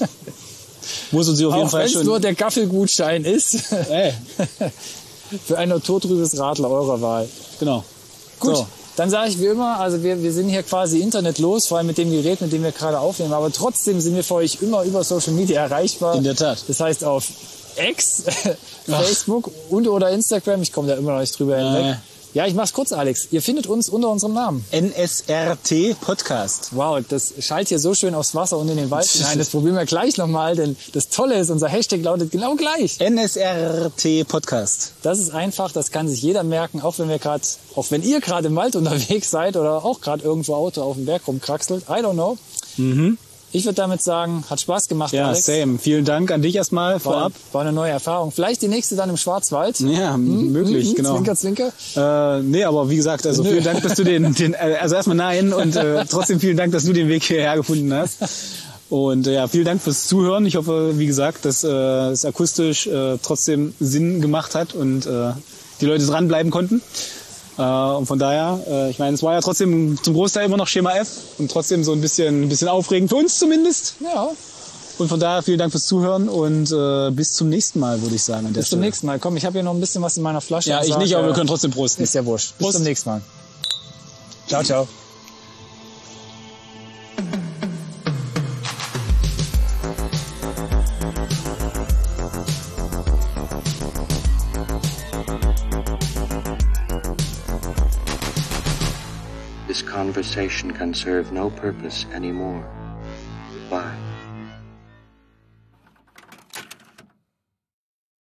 Muss uns auf jeden Fall schon. Auch wenn es nur der Gaffelgutschein ist. Für ein naturtrübes Radler eurer Wahl. Genau. Gut, so. Dann sage ich wie immer, also wir sind hier quasi internetlos, vor allem mit dem Gerät, mit dem wir gerade aufnehmen, aber trotzdem sind wir für euch immer über Social Media erreichbar. In der Tat. Das heißt auf X, Facebook und oder Instagram, ich komme da immer noch nicht drüber hinweg. Ja, ich mach's kurz, Alex. Ihr findet uns unter unserem Namen. NSRT Podcast. Wow, das schallt hier so schön aufs Wasser und in den Wald hinein. Das probieren wir gleich nochmal, denn das Tolle ist, unser Hashtag lautet genau gleich. NSRT Podcast. Das ist einfach, das kann sich jeder merken, auch wenn ihr gerade im Wald unterwegs seid oder auch gerade irgendwo Auto auf dem Berg rumkraxelt. I don't know. Ich würde damit sagen, hat Spaß gemacht, Alex. Ja, same. Vielen Dank an dich erstmal vorab. War eine neue Erfahrung. Vielleicht die nächste dann im Schwarzwald. Ja, möglich, genau. Zwinker, zwinker. Nee, aber wie gesagt, also vielen Dank, dass du also erstmal nein und trotzdem vielen Dank, dass du den Weg hierher gefunden hast. Und vielen Dank fürs Zuhören. Ich hoffe, wie gesagt, dass es akustisch trotzdem Sinn gemacht hat und die Leute dranbleiben konnten. Und von daher, ich meine, es war ja trotzdem zum Großteil immer noch Schema F und trotzdem so ein bisschen aufregend für uns zumindest. Ja. Und von daher vielen Dank fürs Zuhören und bis zum nächsten Mal, würde ich sagen. Bis zum nächsten Mal. Komm, ich habe hier noch ein bisschen was in meiner Flasche. Ja, ich nicht, aber wir können trotzdem prosten. Ist ja wurscht. Prost. Bis zum nächsten Mal. Ciao, ciao. This conversation can serve no purpose anymore. Goodbye.